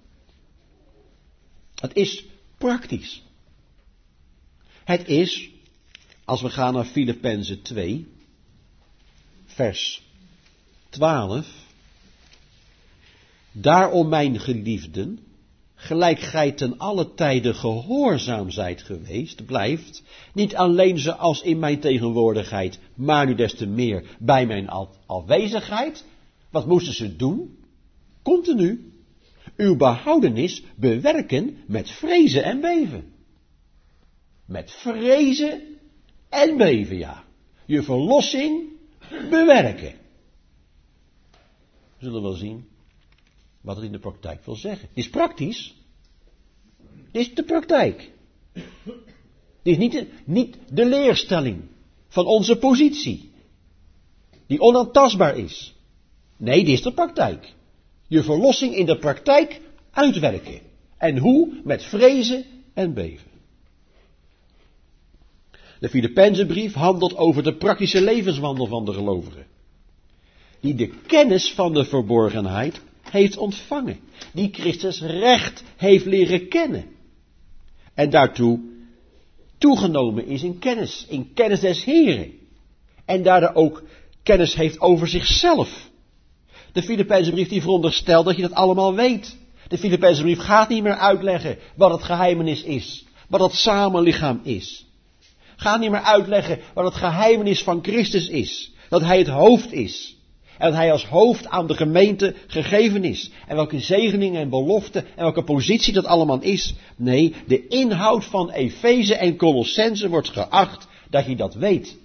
Het is praktisch. Het is, als we gaan naar Filippenzen 2, vers 12. Daarom mijn geliefden, gelijk gij ten alle tijden gehoorzaam zijt geweest, blijft, niet alleen zoals in mijn tegenwoordigheid, maar nu des te meer bij mijn afwezigheid. Wat moesten ze doen? Continu. Uw behoudenis bewerken met vrezen en beven. Met vrezen en beven, ja. Je verlossing bewerken. We zullen wel zien wat het in de praktijk wil zeggen. Dit is praktisch. Dit is de praktijk. Dit is niet de leerstelling van onze positie. Die onaantastbaar is. Nee, dit is de praktijk. Je verlossing in de praktijk uitwerken. En hoe? Met vrezen en beven. De Filippenzenbrief handelt over de praktische levenswandel van de gelovigen. Die de kennis van de verborgenheid heeft ontvangen. Die Christus recht heeft leren kennen. En daartoe toegenomen is in kennis des Heren. En daardoor ook kennis heeft over zichzelf. De Filippenzenbrief die veronderstelt dat je dat allemaal weet. De Filippenzenbrief gaat niet meer uitleggen wat het geheimenis is. Wat het samenlichaam is. Gaat niet meer uitleggen wat het geheimenis van Christus is. Dat hij het hoofd is. En dat hij als hoofd aan de gemeente gegeven is. En welke zegeningen en beloften en welke positie dat allemaal is. Nee, de inhoud van Efeze en Colossense wordt geacht dat je dat weet.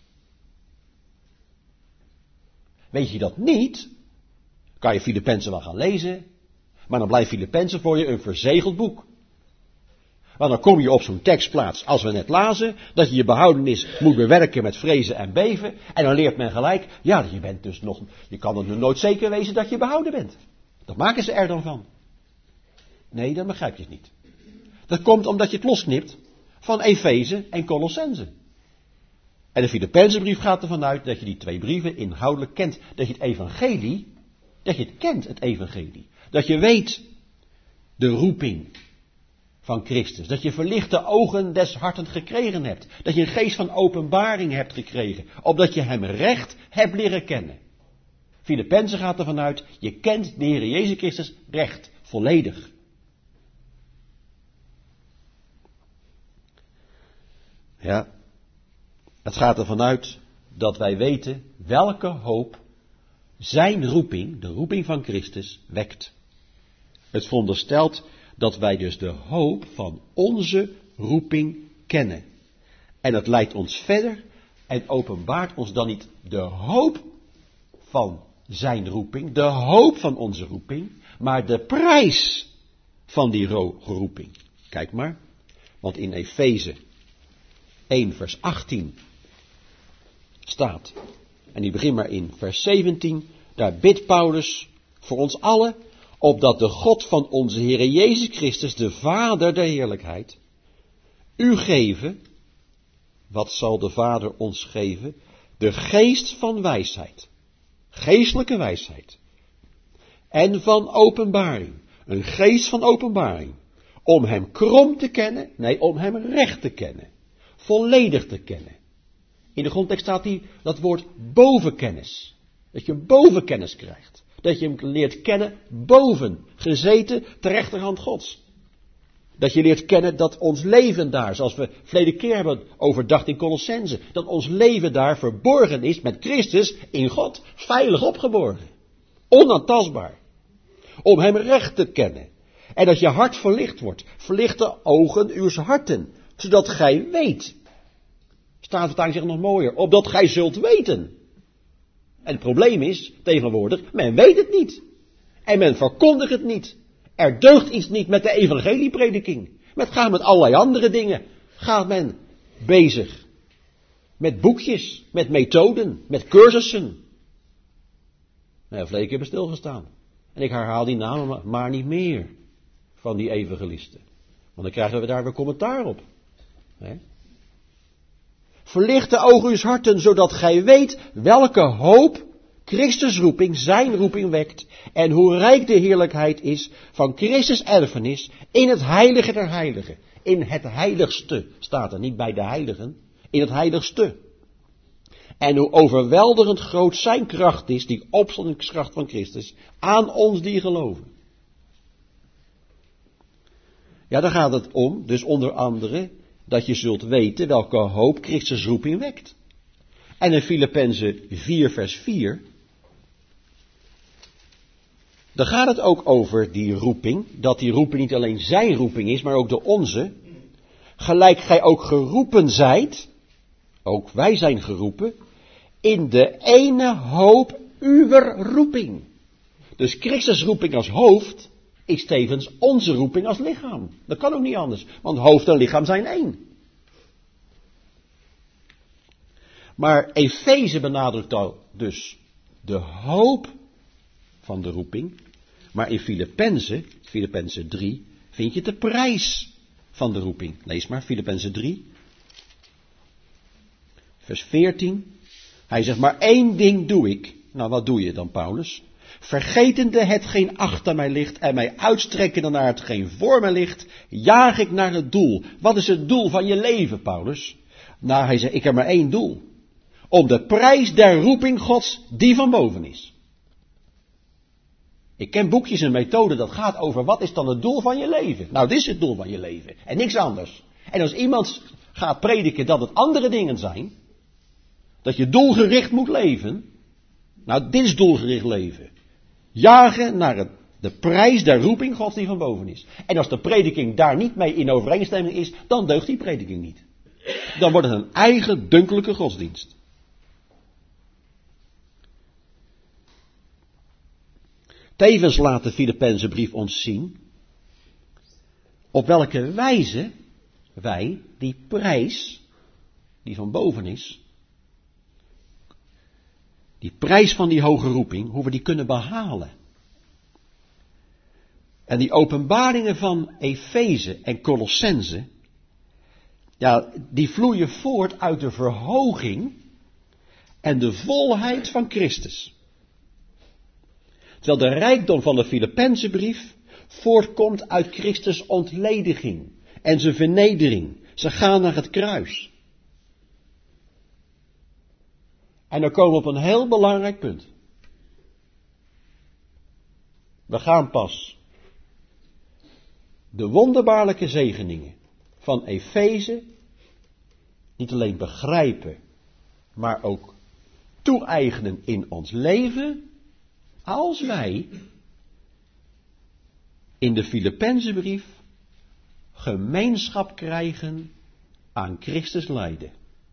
Weet je dat niet, kan je Filippenzen wel gaan lezen. Maar dan blijft Filippenzen voor je een verzegeld boek. Want dan kom je op zo'n tekstplaats, als we net lazen, dat je je behoudenis moet bewerken met vrezen en beven. En dan leert men gelijk, ja, je kan het nooit zeker wezen dat je behouden bent. Dat maken ze er dan van. Nee, dan begrijp je het niet. Dat komt omdat je het losknipt van Efeze en Colossense. En de Filippenzenbrief gaat ervan uit dat je die twee brieven inhoudelijk kent. Dat je het evangelie, dat je het kent, het evangelie. Dat je weet de roeping van Christus. Dat je verlichte ogen des harten gekregen hebt. Dat je een geest van openbaring hebt gekregen. Opdat je hem recht hebt leren kennen. Filippenzen gaat ervan uit, je kent de Heer Jezus Christus recht, volledig. Ja, het gaat ervan uit dat wij weten welke hoop zijn roeping, de roeping van Christus, wekt. Het veronderstelt dat wij dus de hoop van onze roeping kennen. En het leidt ons verder en openbaart ons dan niet de hoop van zijn roeping, de hoop van onze roeping, maar de prijs van die roeping. Kijk maar, want in Efeze 1 vers 18 staat, en die begint maar in vers 17, daar bidt Paulus voor ons allen, opdat de God van onze Heere Jezus Christus, de Vader der heerlijkheid, u geven, wat zal de Vader ons geven? De geest van wijsheid, geestelijke wijsheid, en van openbaring, een geest van openbaring, om hem krom te kennen, nee, om hem recht te kennen, volledig te kennen. In de grondtekst staat hier dat woord bovenkennis. Dat je bovenkennis krijgt. Dat je hem leert kennen boven, gezeten ter rechterhand Gods. Dat je leert kennen dat ons leven daar, zoals we verleden keer hebben overdacht in Colossense, dat ons leven daar verborgen is met Christus in God, veilig opgeborgen. Onaantastbaar. Om hem recht te kennen. En dat je hart verlicht wordt. Verlicht de ogen uw harten. Zodat gij weet. Staatvertaling zegt nog mooier. Opdat gij zult weten. En het probleem is, tegenwoordig, men weet het niet. En men verkondigt het niet. Er deugt iets niet met de evangelieprediking. Met allerlei andere dingen. Gaat men bezig. Met boekjes, met methoden, met cursussen. Nou, verleden keer hebben we stilgestaan. En ik herhaal die namen maar niet meer van die evangelisten. Want dan krijgen we daar weer commentaar op. He? Verlicht de ogen uw harten, zodat gij weet welke hoop Christus roeping, zijn roeping wekt. En hoe rijk de heerlijkheid is van Christus erfenis in het heilige der heiligen. In het heiligste staat er, niet bij de heiligen. In het heiligste. En hoe overweldigend groot zijn kracht is, die opstandingskracht van Christus, aan ons die geloven. Ja, daar gaat het om, dus onder andere, dat je zult weten welke hoop Christus roeping wekt. En in Filippenzen 4 vers 4, daar gaat het ook over die roeping, dat die roeping niet alleen zijn roeping is, maar ook de onze. Gelijk gij ook geroepen zijt, ook wij zijn geroepen, in de ene hoop uwer roeping. Dus Christus roeping als hoofd is tevens onze roeping als lichaam. Dat kan ook niet anders, want hoofd en lichaam zijn één. Maar Efeze benadrukt al dus de hoop van de roeping. Maar in Filippenzen 3, vind je de prijs van de roeping. Lees maar, Filippenzen 3, vers 14. Hij zegt, maar één ding doe ik. Nou, wat doe je dan, Paulus? Vergetende hetgeen achter mij ligt en mij uitstrekkende naar hetgeen voor mij ligt, jaag ik naar het doel. Wat is het doel van je leven, Paulus? Nou, hij zegt, ik heb maar één doel. Om de prijs der roeping Gods die van boven is. Ik ken boekjes en methoden dat gaat over wat is dan het doel van je leven. Nou, dit is het doel van je leven en niks anders. En als iemand gaat prediken dat het andere dingen zijn, dat je doelgericht moet leven. Nou, dit is doelgericht leven. Jagen naar de prijs der roeping Gods die van boven is. En als de prediking daar niet mee in overeenstemming is, dan deugt die prediking niet. Dan wordt het een eigen dunkelijke godsdienst. Tevens laat de Filippenzenbrief ons zien op welke wijze wij die prijs die van boven is, die prijs van die hoge roeping, hoe we die kunnen behalen. En die openbaringen van Efeze en Colossense, ja, die vloeien voort uit de verhoging en de volheid van Christus. Terwijl de rijkdom van de Filippenzenbrief voortkomt uit Christus' ontlediging en zijn vernedering. Ze gaan naar het kruis. En dan komen we op een heel belangrijk punt. We gaan pas de wonderbaarlijke zegeningen van Efeze niet alleen begrijpen, maar ook toe-eigenen in ons leven, als wij in de Filippenzenbrief gemeenschap krijgen aan Christus lijden.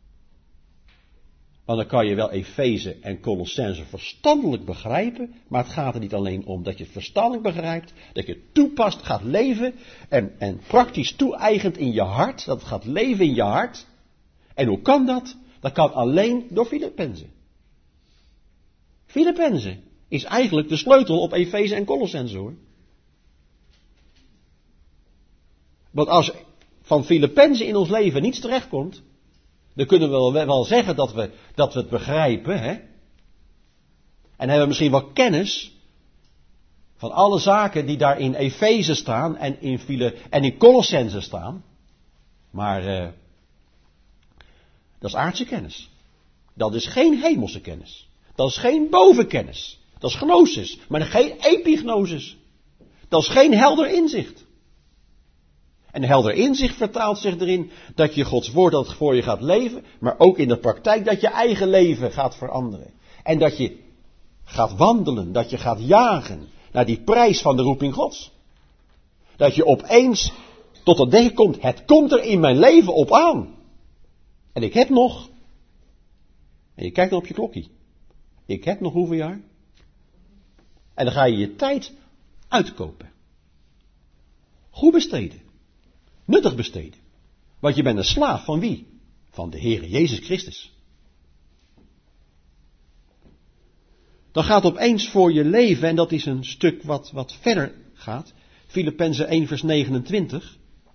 Want dan kan je wel Efeze en Colossense verstandelijk begrijpen, maar het gaat er niet alleen om dat je het verstandelijk begrijpt, dat je het toepast, gaat leven en praktisch toe-eigent in je hart, dat het gaat leven in je hart. En hoe kan dat? Dat kan alleen door Filippenzen. Filippenzen is eigenlijk de sleutel op Efeze en Colossense, hoor. Want als van Filippenzen in ons leven niets terechtkomt, dan kunnen we wel zeggen dat we het begrijpen, hè. En hebben we misschien wel kennis van alle zaken die daar in Efeze staan en in Colossense staan. Maar dat is aardse kennis. Dat is geen hemelse kennis. Dat is geen bovenkennis. Dat is gnosis, maar geen epignosis. Dat is geen helder inzicht. En helder inzicht vertaalt zich erin dat je Gods woord dat voor je gaat leven, maar ook in de praktijk dat je eigen leven gaat veranderen. En dat je gaat wandelen, dat je gaat jagen naar die prijs van de roeping Gods. Dat je opeens tot het denken komt, het komt er in mijn leven op aan. En ik heb nog, en je kijkt dan op je klokje, ik heb nog hoeveel jaar? En dan ga je je tijd uitkopen. Goed besteden. Nuttig besteden. Want je bent een slaaf van wie? Van de Heere Jezus Christus. Dan gaat opeens voor je leven, en dat is een stuk wat verder gaat. Filippenzen 1 vers 29.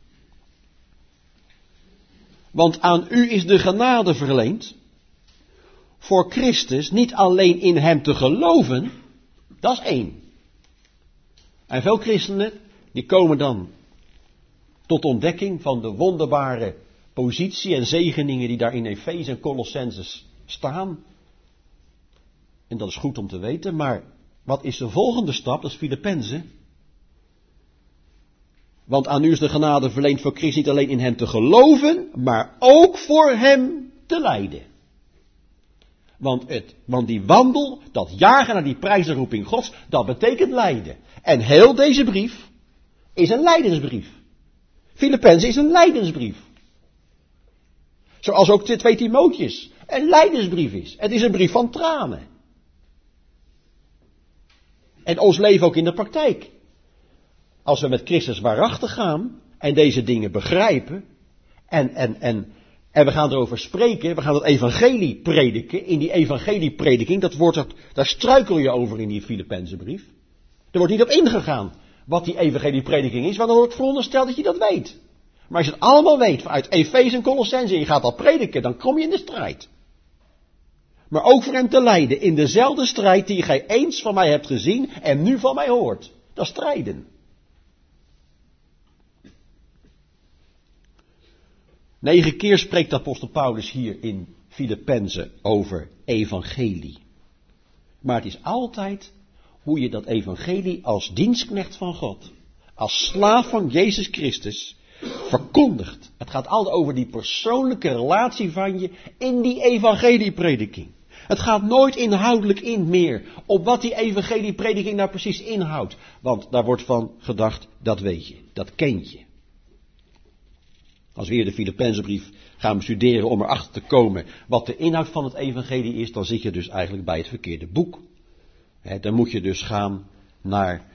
Want aan u is de genade verleend, voor Christus niet alleen in hem te geloven, dat is één. En veel christenen, die komen dan tot ontdekking van de wonderbare positie en zegeningen die daar in Efeze en Colossense staan. En dat is goed om te weten, maar wat is de volgende stap? Dat is Filippenzen. Want aan u is de genade verleend voor Christus niet alleen in hem te geloven, maar ook voor hem te lijden. Want die wandel, dat jagen naar die prijzenroeping Gods, dat betekent lijden. En heel deze brief is een lijdensbrief. Filippenzen is een lijdensbrief. Zoals ook de 2 Timotheus een lijdensbrief is. Het is een brief van tranen. En ons leven ook in de praktijk. Als we met Christus waarachtig gaan en deze dingen begrijpen en we gaan erover spreken, we gaan het evangelie prediken. In die evangelieprediking, dat woord, daar struikel je over in die Filippenzenbrief. Er wordt niet op ingegaan wat die evangelieprediking is, want dan wordt verondersteld dat je dat weet. Maar als je het allemaal weet vanuit Efeze en Colossense en je gaat dat prediken, dan kom je in de strijd. Maar ook voor hem te lijden in dezelfde strijd die gij eens van mij hebt gezien en nu van mij hoort. Dat is strijden. 9 keer spreekt de apostel Paulus hier in Filippenzen over evangelie. Maar het is altijd hoe je dat evangelie als dienstknecht van God, als slaaf van Jezus Christus, verkondigt. Het gaat altijd over die persoonlijke relatie van je in die evangelieprediking. Het gaat nooit inhoudelijk in meer op wat die evangelieprediking nou precies inhoudt. Want daar wordt van gedacht, dat weet je, dat kent je. Als we hier de Filippenzenbrief gaan bestuderen om erachter te komen wat de inhoud van het evangelie is, dan zit je dus eigenlijk bij het verkeerde boek. Dan moet je dus gaan naar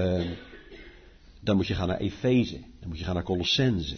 Efeze, dan moet je gaan naar Colossense.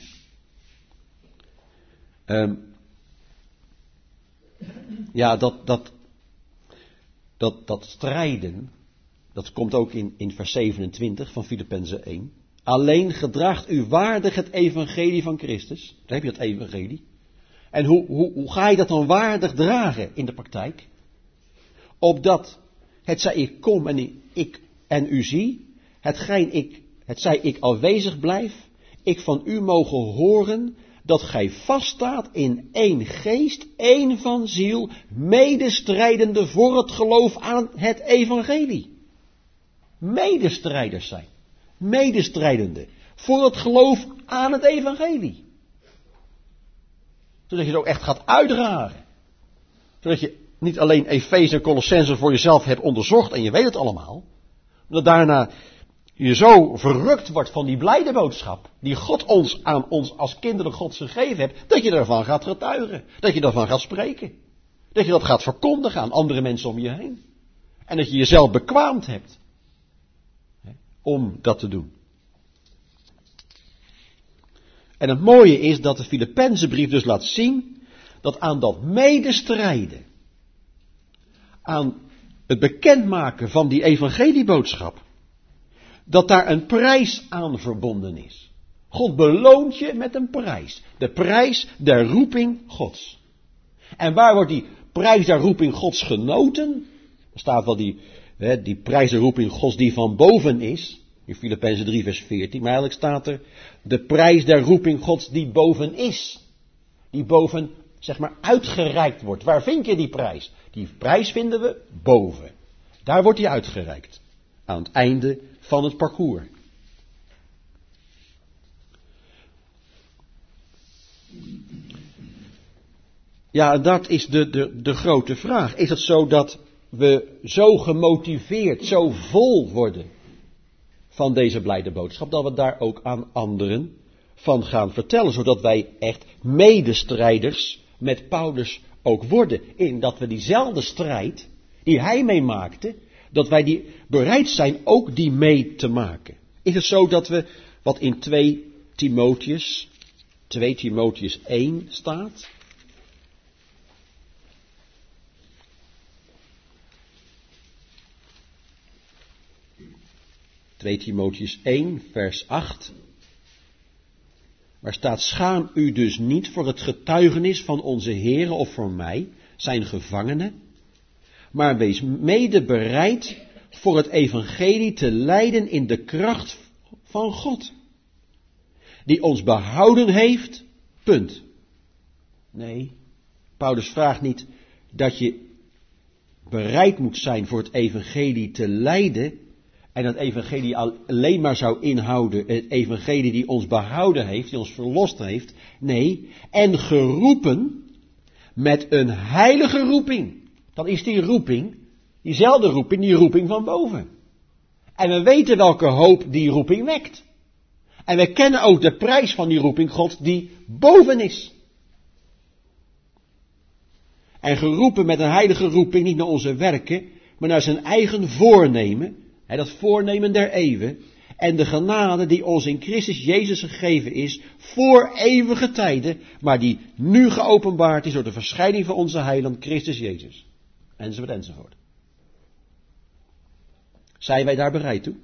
Ja, dat strijden, Dat komt ook in vers 27 van Filippenzen 1. Alleen gedraagt u waardig het evangelie van Christus. Daar heb je dat evangelie. En hoe ga je dat dan waardig dragen in de praktijk? Opdat, het zij ik kom en u zie, het zij ik afwezig blijf, ik van u mogen horen dat gij vaststaat in één geest, één van ziel, medestrijdende voor het geloof aan het evangelie. Medestrijders zijn. Medestrijdende voor het geloof aan het evangelie. Zodat je het ook echt gaat uitdragen. Zodat je niet alleen Efeze en Colossenzen voor jezelf hebt onderzocht en je weet het allemaal. Dat daarna je zo verrukt wordt van die blijde boodschap die God aan ons als kinderen Gods gegeven heeft, dat je daarvan gaat getuigen. Dat je daarvan gaat spreken. Dat je dat gaat verkondigen aan andere mensen om je heen. En dat je jezelf bekwaamd hebt om dat te doen. En het mooie is dat de Filippenzenbrief dus laat zien dat aan dat medestrijden, aan het bekendmaken van die evangelieboodschap, dat daar een prijs aan verbonden is. God beloont je met een prijs. De prijs der roeping Gods. En waar wordt die prijs der roeping Gods genoten? Er staat wel die prijs der roeping Gods die van boven is. In Filippenzen 3 vers 14. Maar eigenlijk staat er de prijs der roeping Gods die boven is. Die boven, zeg maar, uitgereikt wordt. Waar vind je die prijs? Die prijs vinden we boven. Daar wordt die uitgereikt. Aan het einde van het parcours. Ja, dat is de grote vraag. Is het zo dat we zo gemotiveerd, zo vol worden van deze blijde boodschap, dat we daar ook aan anderen van gaan vertellen, zodat wij echt medestrijders met Paulus ook worden, in dat we diezelfde strijd die hij meemaakte, dat wij die bereid zijn ook die mee te maken. Is het zo dat we, wat in 2 Timotheus 1 staat, Timotheus 1 vers 8, waar staat: schaam u dus niet voor het getuigenis van onze Heere of voor mij, zijn gevangenen, maar wees mede bereid voor het evangelie te lijden in de kracht van God, die ons behouden heeft, punt. Nee, Paulus vraagt niet dat je bereid moet zijn voor het evangelie te lijden, en dat evangelie alleen maar zou inhouden het evangelie die ons behouden heeft, die ons verlost heeft. Nee, en geroepen met een heilige roeping. Dan is die roeping, diezelfde roeping, die roeping van boven. En we weten welke hoop die roeping wekt. En we kennen ook de prijs van die roeping Gods die boven is. En geroepen met een heilige roeping, niet naar onze werken, maar naar zijn eigen voornemen. Dat voornemen der eeuwen. En de genade die ons in Christus Jezus gegeven is voor eeuwige tijden, maar die nu geopenbaard is door de verschijning van onze heiland Christus Jezus. Enzovoort, enzovoort. Zijn wij daar bereid toe?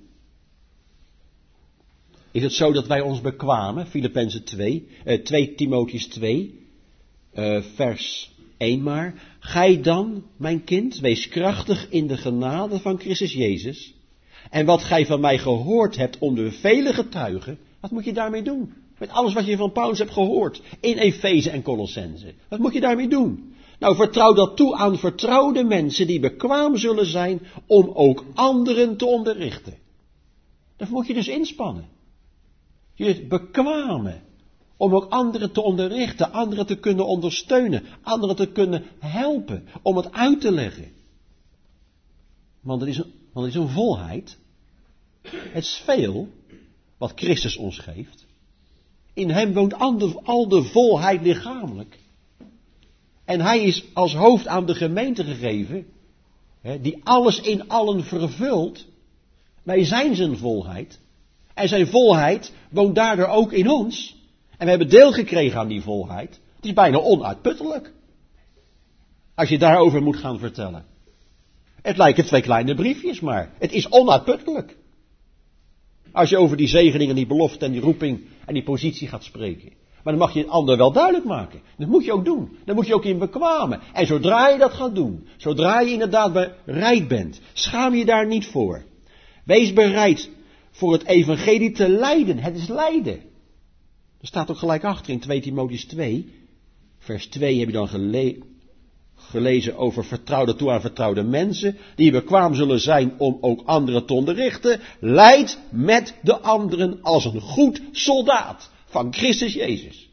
Is het zo dat wij ons bekwamen? Filippenzen 2 Timotheus 2, vers 1 maar. Gij dan, mijn kind, wees krachtig in de genade van Christus Jezus. En wat gij van mij gehoord hebt onder vele getuigen, wat moet je daarmee doen? Met alles wat je van Paulus hebt gehoord in Efeze en Colossenzen. Wat moet je daarmee doen? Nou, vertrouw dat toe aan vertrouwde mensen die bekwaam zullen zijn om ook anderen te onderrichten. Daarvoor moet je dus inspannen. Je bekwamen om ook anderen te onderrichten, anderen te kunnen ondersteunen, anderen te kunnen helpen, om het uit te leggen. Want het is een volheid. Het is veel wat Christus ons geeft. In hem woont al de volheid lichamelijk. En hij is als hoofd aan de gemeente gegeven, die alles in allen vervult. Wij zijn zijn volheid. En zijn volheid woont daardoor ook in ons. En we hebben deel gekregen aan die volheid. Het is bijna onuitputtelijk. Als je daarover moet gaan vertellen. Het lijken 2 kleine briefjes, maar het is onuitputtelijk. Als je over die zegeningen, die belofte en die roeping en die positie gaat spreken. Maar dan mag je het ander wel duidelijk maken. Dat moet je ook doen. Daar moet je ook in bekwamen. En zodra je dat gaat doen, zodra je inderdaad bereid bent, schaam je daar niet voor. Wees bereid voor het evangelie te lijden. Het is lijden. Er staat ook gelijk achter in 2 Timotheüs 2. Vers 2 heb je dan gelezen over toe aan vertrouwde mensen, die bekwaam zullen zijn om ook anderen te onderrichten. Leid met de anderen als een goed soldaat van Christus Jezus.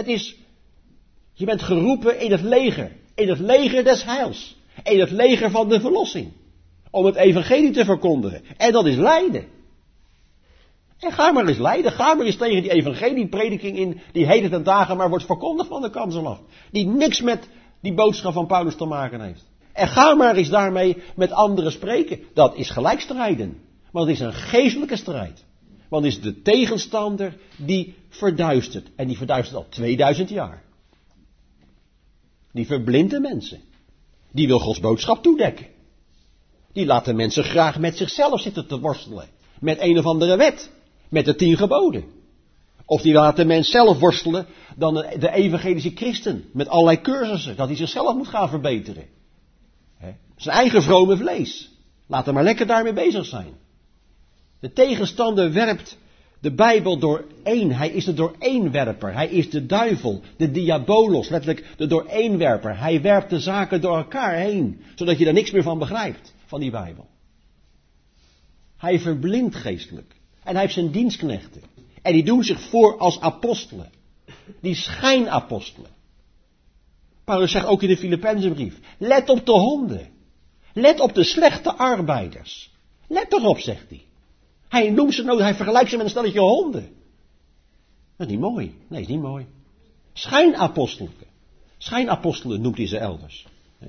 Je bent geroepen in het leger des heils, in het leger van de verlossing, om het evangelie te verkondigen. En dat is lijden. En ga maar eens lijden, ga maar eens tegen die evangelieprediking in, die heden ten dagen maar wordt verkondigd van de kansel af. Die niks met die boodschap van Paulus te maken heeft. En ga maar eens daarmee met anderen spreken. Dat is gelijkstrijden. Want het is een geestelijke strijd. Want het is de tegenstander die verduistert. En die verduistert al 2000 jaar. Die verblindt de mensen. Die wil Gods boodschap toedekken. Die laat de mensen graag met zichzelf zitten te worstelen. Met een of andere wet. Met de 10 geboden. Of die laat de mens zelf worstelen dan de evangelische christen. Met allerlei cursussen. Dat hij zichzelf moet gaan verbeteren. Zijn eigen vrome vlees. Laat hem maar lekker daarmee bezig zijn. De tegenstander werpt de Bijbel dooreen. Hij is de dooreenwerper. Hij is de duivel. De diabolos. Letterlijk de dooreenwerper. Hij werpt de zaken door elkaar heen. Zodat je er niks meer van begrijpt. Van die Bijbel. Hij verblindt geestelijk. En hij heeft zijn dienstknechten. En die doen zich voor als apostelen. Die schijnapostelen. Paulus zegt ook in de Filippenzenbrief. Let op de honden. Let op de slechte arbeiders. Let erop, zegt hij. Hij vergelijkt ze met een stelletje honden. Dat is niet mooi. Nee, is niet mooi. Schijnapostelen. Schijnapostelen noemt hij ze elders.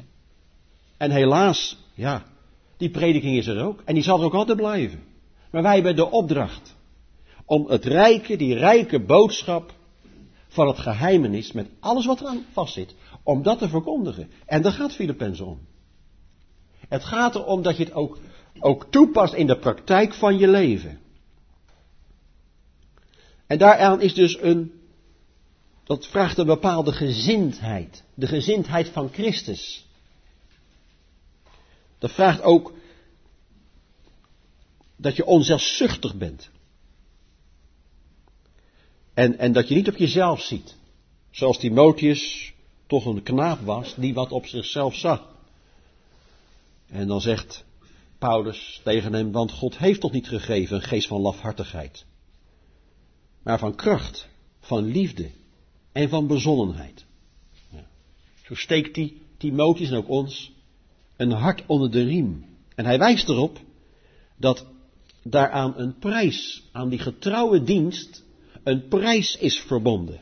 En helaas, ja, die prediking is er ook. En die zal er ook altijd blijven. Maar wij hebben de opdracht om die rijke boodschap van het geheimenis, met alles wat eraan vastzit, om dat te verkondigen. En daar gaat Filippenzen om. Het gaat erom dat je het ook toepast in de praktijk van je leven. En daaraan is dus dat vraagt een bepaalde gezindheid. De gezindheid van Christus. Dat vraagt ook dat je onzelfzuchtig bent. En dat je niet op jezelf ziet. Zoals Timotheüs toch een knaap was die wat op zichzelf zag. En dan zegt Paulus tegen hem, want God heeft toch niet gegeven een geest van lafhartigheid. Maar van kracht, van liefde en van bezonnenheid. Ja. Zo steekt Timotheüs en ook ons een hart onder de riem. En hij wijst erop dat daaraan een prijs, aan die getrouwe dienst, een prijs is verbonden.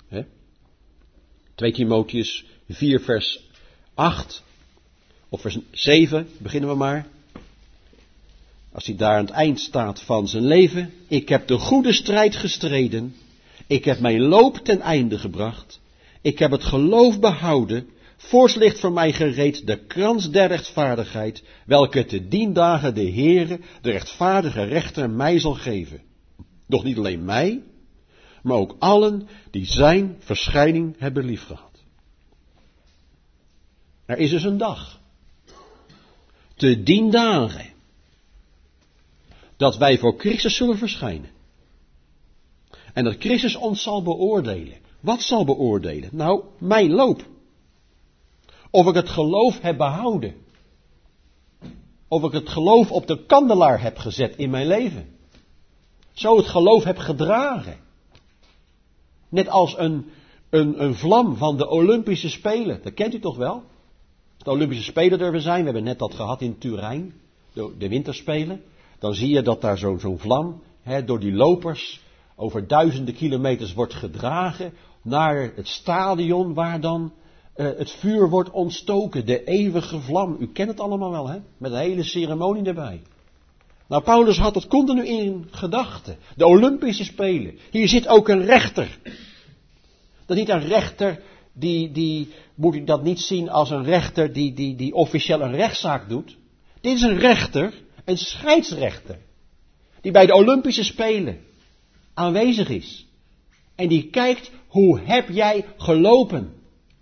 2 Timotheüs 4 vers 8, of vers 7, beginnen we maar. Als hij daar aan het eind staat van zijn leven. Ik heb de goede strijd gestreden. Ik heb mijn loop ten einde gebracht. Ik heb het geloof behouden. Voorts ligt voor mij gereed de krans der rechtvaardigheid, welke te dien dagen de Heere, de rechtvaardige rechter, mij zal geven. Doch niet alleen mij, maar ook allen die zijn verschijning hebben liefgehad. Er is dus een dag, te dien dagen, dat wij voor Christus zullen verschijnen. En dat Christus ons zal beoordelen. Wat zal beoordelen? Nou, mijn loop. Of ik het geloof heb behouden. Of ik het geloof op de kandelaar heb gezet in mijn leven. Zo het geloof heb gedragen. Net als een vlam van de Olympische Spelen. Dat kent u toch wel? De Olympische Spelen durven zijn. We hebben net dat gehad in Turijn. De winterspelen. Dan zie je dat daar zo'n vlam door die lopers over duizenden kilometers wordt gedragen naar het stadion waar dan het vuur wordt ontstoken. De eeuwige vlam. U kent het allemaal wel, hè? Met een hele ceremonie erbij. Nou, Paulus had het continu in gedachten. De Olympische Spelen. Hier zit ook een rechter. Dat is niet een rechter die moet u dat niet zien als een rechter die officieel een rechtszaak doet. Dit is een rechter, een scheidsrechter, die bij de Olympische Spelen aanwezig is. En die kijkt, hoe heb jij gelopen?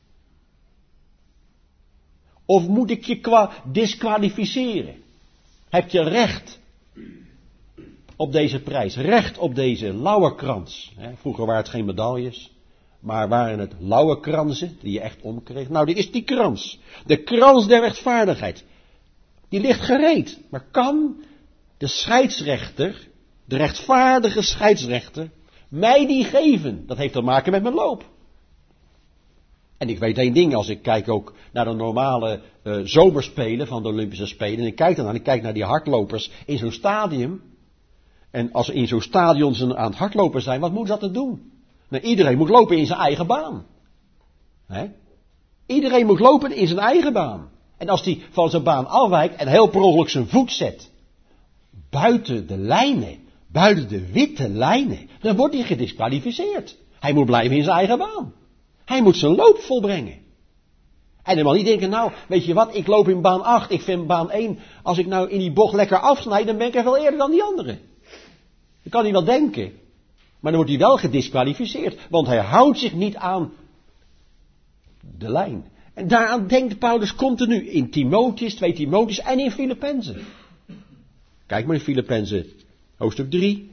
Of moet ik je disqualificeren? Heb je recht op deze prijs? Recht op deze lauwerkrans? Vroeger waren het geen medailles, maar waren het lauwerkransen die je echt omkreeg. Nou, dit is die krans. De krans der rechtvaardigheid. Die ligt gereed. Maar kan de scheidsrechter, de rechtvaardige scheidsrechter, mij die geven? Dat heeft te maken met mijn loop. En ik weet één ding, als ik kijk ook naar de normale zomerspelen van de Olympische Spelen. En ik kijk naar die hardlopers in zo'n stadion. En als ze in zo'n stadion aan het hardlopen zijn, wat moet dat te doen? Nou, iedereen moet lopen in zijn eigen baan. Iedereen moet lopen in zijn eigen baan. En als die van zijn baan afwijkt en heel per ongeluk zijn voet zet buiten de lijnen, buiten de witte lijnen, dan wordt hij gedisqualificeerd. Hij moet blijven in zijn eigen baan. Hij moet zijn loop volbrengen. En dan mag niet denken, nou, weet je wat, ik loop in baan 8, ik vind baan 1, als ik nou in die bocht lekker afsnijd, dan ben ik er veel eerder dan die anderen. Dat kan hij wel denken. Maar dan wordt hij wel gedisqualificeerd, want hij houdt zich niet aan de lijn. En daaraan denkt Paulus continu in Timotheus, 2 Timotheus en in Filippenzen. Kijk maar in Filippenzen, hoofdstuk 3.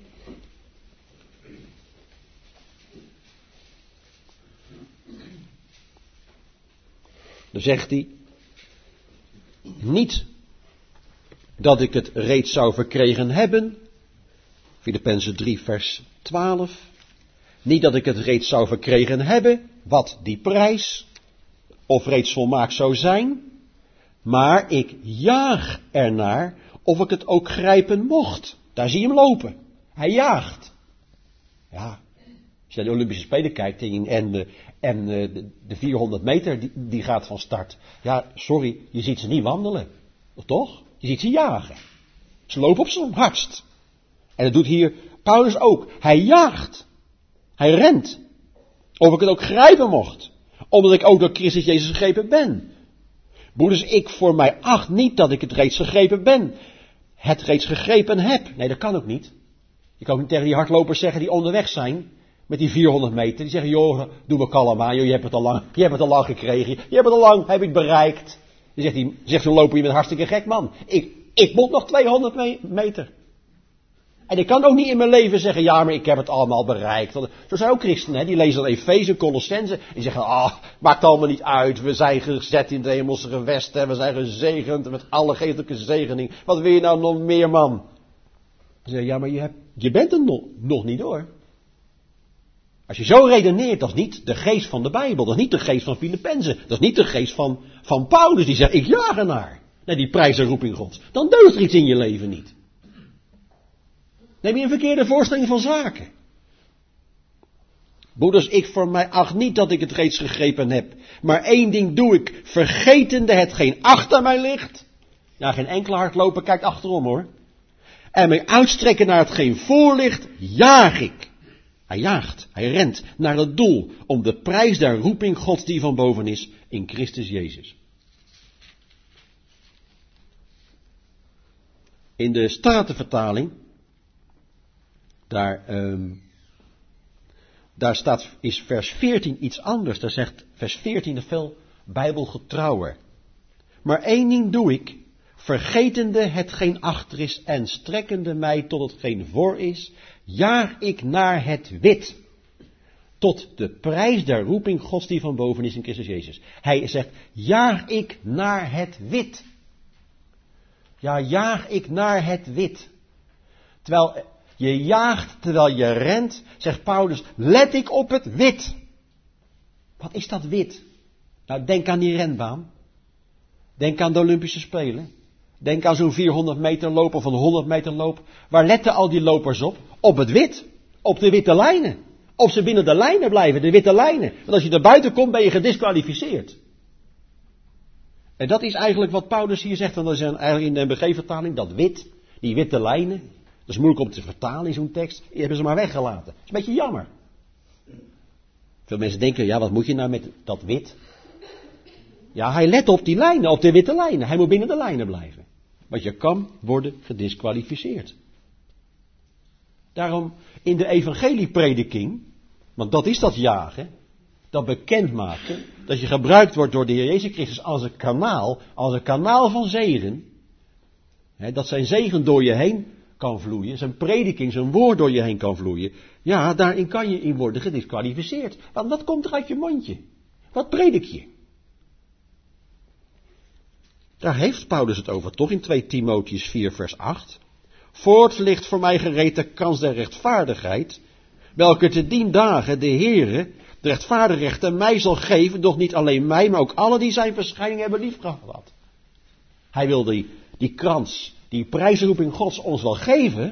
Dan zegt hij, niet dat ik het reeds zou verkregen hebben, Filippenzen 3 vers 12, niet dat ik het reeds zou verkregen hebben, wat die prijs, of reeds volmaakt zou zijn, maar ik jaag ernaar of ik het ook grijpen mocht. Daar zie je hem lopen. Hij jaagt. Ja, als je naar de Olympische Spelen kijkt en de 400 meter die gaat van start. Ja, sorry, je ziet ze niet wandelen. Toch? Je ziet ze jagen. Ze lopen op zijn hardst. En dat doet hier Paulus ook. Hij jaagt. Hij rent. Of ik het ook grijpen mocht. Omdat ik ook door Christus Jezus gegrepen ben. Broeders, ik voor mij acht niet dat ik het reeds gegrepen ben. Het reeds gegrepen heb. Nee, dat kan ook niet. Je kan ook niet tegen die hardlopers zeggen die onderweg zijn. Met die 400 meter. Die zeggen, joh, doe me kalm aan. Joh, je hebt het al lang gekregen. Je hebt het al lang, heb ik bereikt. Dan zegt zo'n loper, je bent hartstikke gek man. Ik moet nog 200 meter. En ik kan ook niet in mijn leven zeggen, ja, maar ik heb het allemaal bereikt. Zo zijn ook christenen, die lezen dan Efeze, Colossense. Die zeggen, maakt allemaal niet uit. We zijn gezet in de hemelse gewesten. We zijn gezegend met alle geestelijke zegening. Wat wil je nou nog meer, man? Dan zeggen, ja, maar je bent er nog niet hoor. Als je zo redeneert, dat is niet de geest van de Bijbel. Dat is niet de geest van Filippenzen. Dat is niet de geest van Paulus. Die zegt, ik jaag ernaar. Naar die prijs en roeping Gods. Dan deugt er iets in je leven niet. Dan heb je een verkeerde voorstelling van zaken. Broeders, ik voor mij acht niet dat ik het reeds gegrepen heb. Maar één ding doe ik, vergetende hetgeen achter mij ligt. Ja, geen enkele hardloper kijkt achterom hoor. En mij uitstrekken naar hetgeen voor ligt, jaag ik. Hij jaagt, hij rent naar het doel om de prijs der roeping Gods die van boven is in Christus Jezus. In de Statenvertaling, daar is vers 14 iets anders. Daar zegt vers 14 veel bijbelgetrouwer. Maar één ding doe ik, vergetende hetgeen achter is en strekkende mij tot hetgeen voor is, jaag ik naar het wit. Tot de prijs der roeping Gods die van boven is in Christus Jezus. Hij zegt, jaag ik naar het wit. Ja, jaag ik naar het wit. Terwijl je jaagt, terwijl je rent, zegt Paulus, let ik op het wit. Wat is dat wit? Nou, denk aan die renbaan. Denk aan de Olympische Spelen. Denk aan zo'n 400 meter loop of een 100 meter loop. Waar letten al die lopers op? Op het wit. Op de witte lijnen. Of ze binnen de lijnen blijven, de witte lijnen. Want als je er buiten komt, ben je gedisqualificeerd. En dat is eigenlijk wat Paulus hier zegt. En dat is eigenlijk in de NBG-vertaling, dat wit, die witte lijnen. Dat is moeilijk om te vertalen in zo'n tekst. Die hebben ze maar weggelaten. Dat is een beetje jammer. Veel mensen denken, ja, wat moet je nou met dat wit? Ja, hij let op die lijnen, op de witte lijnen. Hij moet binnen de lijnen blijven. Want je kan worden gediskwalificeerd. Daarom in de evangelieprediking, want dat is dat jagen, dat bekendmaken, dat je gebruikt wordt door de Heer Jezus Christus als een kanaal van zegen. Dat zijn zegen door je heen kan vloeien, zijn prediking, zijn woord door je heen kan vloeien. Ja, daarin kan je in worden gediskwalificeerd. Want wat komt er uit je mondje? Wat predik je? Daar heeft Paulus het over, toch in 2 Timotheüs 4 vers 8. Voorts ligt voor mij gereed de kans der rechtvaardigheid, welke te dien dagen de Heere de rechtvaardige rechter mij zal geven, doch niet alleen mij, maar ook alle die zijn verschijning hebben liefgehad. Hij wil die krans, die prijsroeping Gods ons wel geven.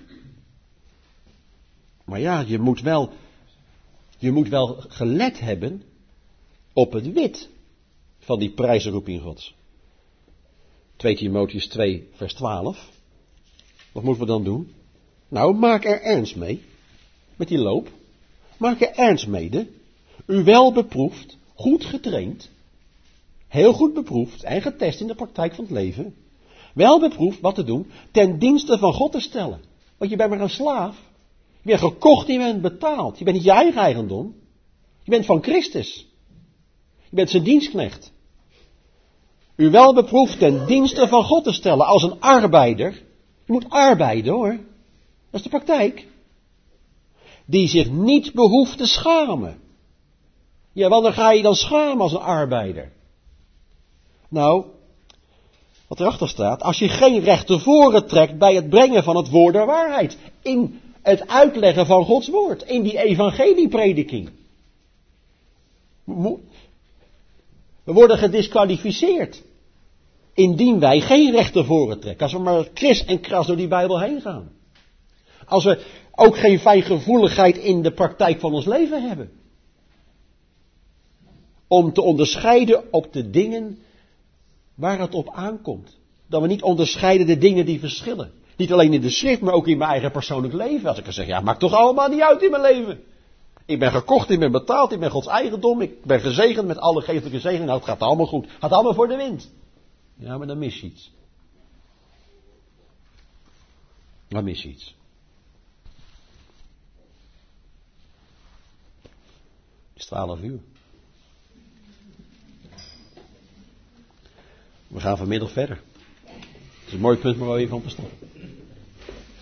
Maar ja, je moet wel gelet hebben op het wit van die prijsroeping Gods. 2 Timotheüs 2 vers 12. Wat moeten we dan doen? Nou, maak er ernst mee. Met die loop. Maak er ernst mede. U wel beproefd, goed getraind. Heel goed beproefd en getest in de praktijk van het leven. Wel beproefd wat te doen, ten dienste van God te stellen. Want je bent maar een slaaf. Je bent gekocht, je bent betaald. Je bent niet je eigen eigendom. Je bent van Christus. Je bent zijn dienstknecht. U wel beproefd ten dienste van God te stellen als een arbeider. Je moet arbeiden hoor. Dat is de praktijk. Die zich niet behoeft te schamen. Ja, wanneer ga je dan schamen als een arbeider? Nou, wat erachter staat, als je geen recht tevoren trekt bij het brengen van het woord der waarheid. In het uitleggen van Gods woord. In die evangelieprediking. We worden gediskwalificeerd. Indien wij geen recht tevoren trekken. Als we maar kris en kras door die Bijbel heen gaan. Als we ook geen fijngevoeligheid in de praktijk van ons leven hebben. Om te onderscheiden op de dingen waar het op aankomt. Dat we niet onderscheiden de dingen die verschillen. Niet alleen in de schrift, maar ook in mijn eigen persoonlijk leven. Als ik kan zeggen, ja, maakt toch allemaal niet uit in mijn leven. Ik ben gekocht, ik ben betaald, ik ben Gods eigendom, ik ben gezegend met alle geestelijke zegen. Nou, het gaat allemaal goed. Het gaat allemaal voor de wind. Ja, maar dan mis je iets. Dan mis je iets. Het is 12 uur. We gaan vanmiddag verder. Het is een mooi punt om even op te staan.